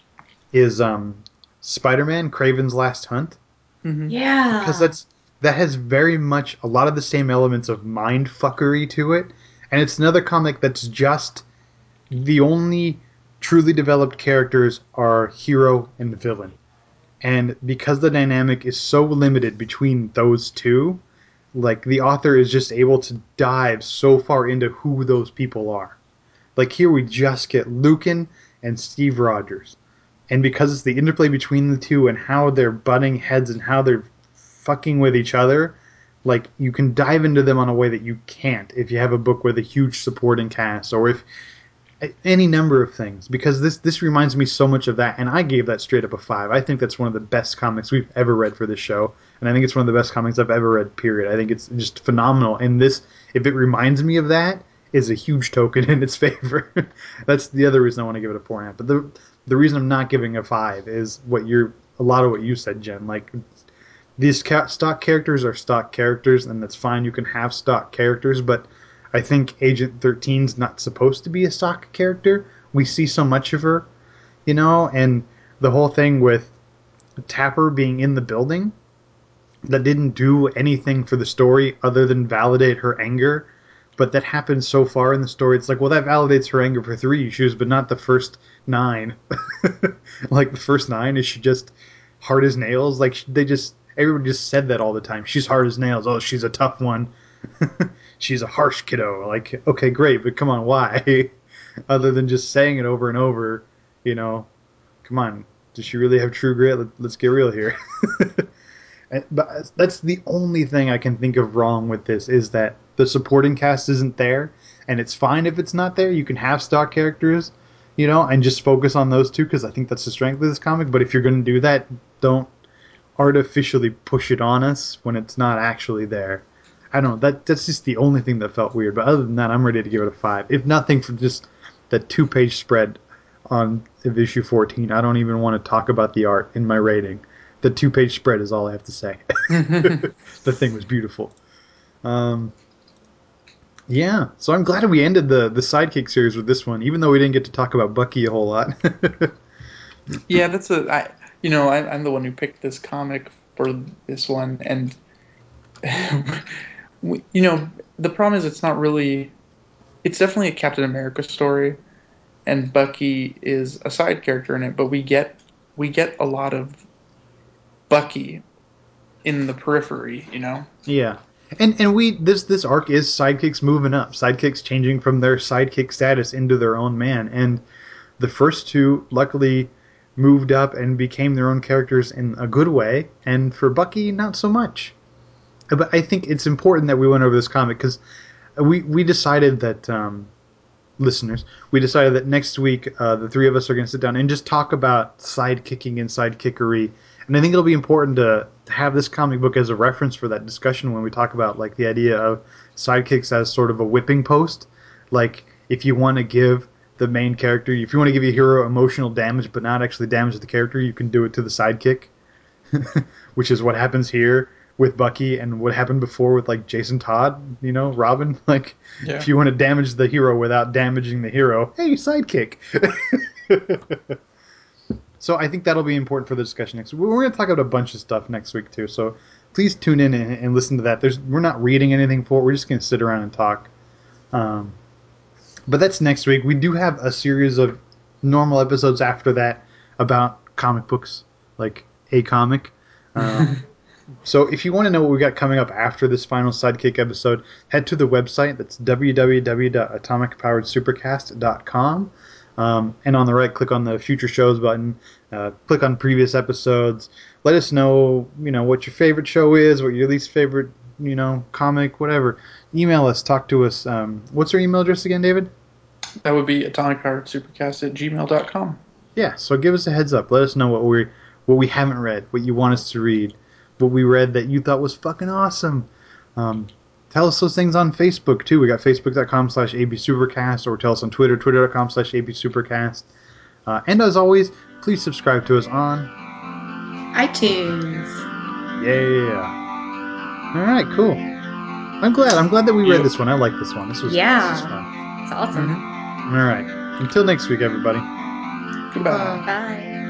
is um, Spider-Man: Kraven's Last Hunt. Mhm. Because Yeah. that's that has very much a lot of the same elements of mind fuckery to it, and it's another comic that's just the only truly developed characters are hero and villain, and because the dynamic is so limited between those two, like the author is just able to dive so far into who those people are. Like here we just get Lucan and Steve Rogers, and because it's the interplay between the two and how they're butting heads and how they're fucking with each other, like you can dive into them on a way that you can't if you have a book with a huge supporting cast or if any number of things. Because this this reminds me so much of that, and I gave that straight up a five. I think that's one of the best comics we've ever read for this show, and I think it's one of the best comics I've ever read. Period. I think it's just phenomenal, and this, if it reminds me of that, is a huge token in its favor. That's the other reason I want to give it a four and a half. But the the reason I'm not giving a five is what you're a lot of what you said, Jen. Like these ca- stock characters are stock characters, and that's fine. You can have stock characters, but I think Agent thirteen's not supposed to be a stock character. We see so much of her, you know, and the whole thing with Tapper being in the building that didn't do anything for the story other than validate her anger. But that happens so far in the story. It's like, well, that validates her anger for three issues, but not the first nine. Like the first nine, is she just hard as nails? Like they just everyone just said that all the time. She's hard as nails. Oh, she's a tough one. She's a harsh kiddo. Like, okay, great, but come on, why? Other than just saying it over and over, you know, come on. Does she really have true grit? Let, let's get real here. And, but that's the only thing I can think of wrong with this is that the supporting cast isn't there, and it's fine if it's not there. You can have stock characters, you know, and just focus on those two because I think that's the strength of this comic. But if you're going to do that, don't artificially push it on us when it's not actually there. I don't know. That that's just the only thing that felt weird. But other than that, I'm ready to give it a five. If nothing for just that two page spread on of issue fourteen. I don't even want to talk about the art in my rating. The two page spread is all I have to say. The thing was beautiful. Um, yeah, so I'm glad we ended the the Sidekick series with this one, even though we didn't get to talk about Bucky a whole lot. Yeah, that's a I. You know, I, I'm the one who picked this comic for this one, and we- you know, the problem is it's not really. It's definitely a Captain America story, and Bucky is a side character in it. But we get we get a lot of Bucky in the periphery. You know. Yeah. And and we this this arc is sidekicks moving up, sidekicks changing from their sidekick status into their own man, and the first two luckily moved up and became their own characters in a good way, and for Bucky not so much. But I think it's important that we went over this comic because we we decided that um, listeners, we decided that next week uh, the three of us are going to sit down and just talk about sidekicking and sidekickery. And I think it'll be important to, to have this comic book as a reference for that discussion when we talk about like the idea of sidekicks as sort of a whipping post. Like if you want to give the main character, if you want to give your hero emotional damage but not actually damage the character, you can do it to the sidekick, which is what happens here with Bucky and what happened before with like Jason Todd, you know, Robin. Like, Yeah. if you want to damage the hero without damaging the hero, hey, sidekick. So I think that'll be important for the discussion next week. We're going to talk about a bunch of stuff next week too. So please tune in and, and listen to that. There's we're not reading anything for it. We're just going to sit around and talk. Um, but that's next week. We do have a series of normal episodes after that about comic books, like a comic. Um, So if you want to know what we got coming up after this final Sidekick episode, head to the website. That's w w w dot atomic powered supercast dot com. Um, and on the right, click on the Future Shows button. Uh, click on previous episodes. Let us know, you know, what your favorite show is, what your least favorite, you know, comic, whatever. Email us, talk to us. Um, what's our email address again, David? That would be atomic powered supercast at gmail dot com. Yeah, so give us a heads up. Let us know what we what we haven't read, what you want us to read, what we read that you thought was fucking awesome. Um, tell us those things on Facebook too. We got facebook dot com slash A B Supercast, or tell us on Twitter, twitter dot com slash A B Supercast. Uh, and as always, please subscribe to us on iTunes. Yeah. All right, cool. I'm glad. I'm glad that we read Yep. this one. I like this one. This was, Yeah. this was fun. It's awesome. Mm-hmm. All right. Until next week, everybody. Goodbye. Bye.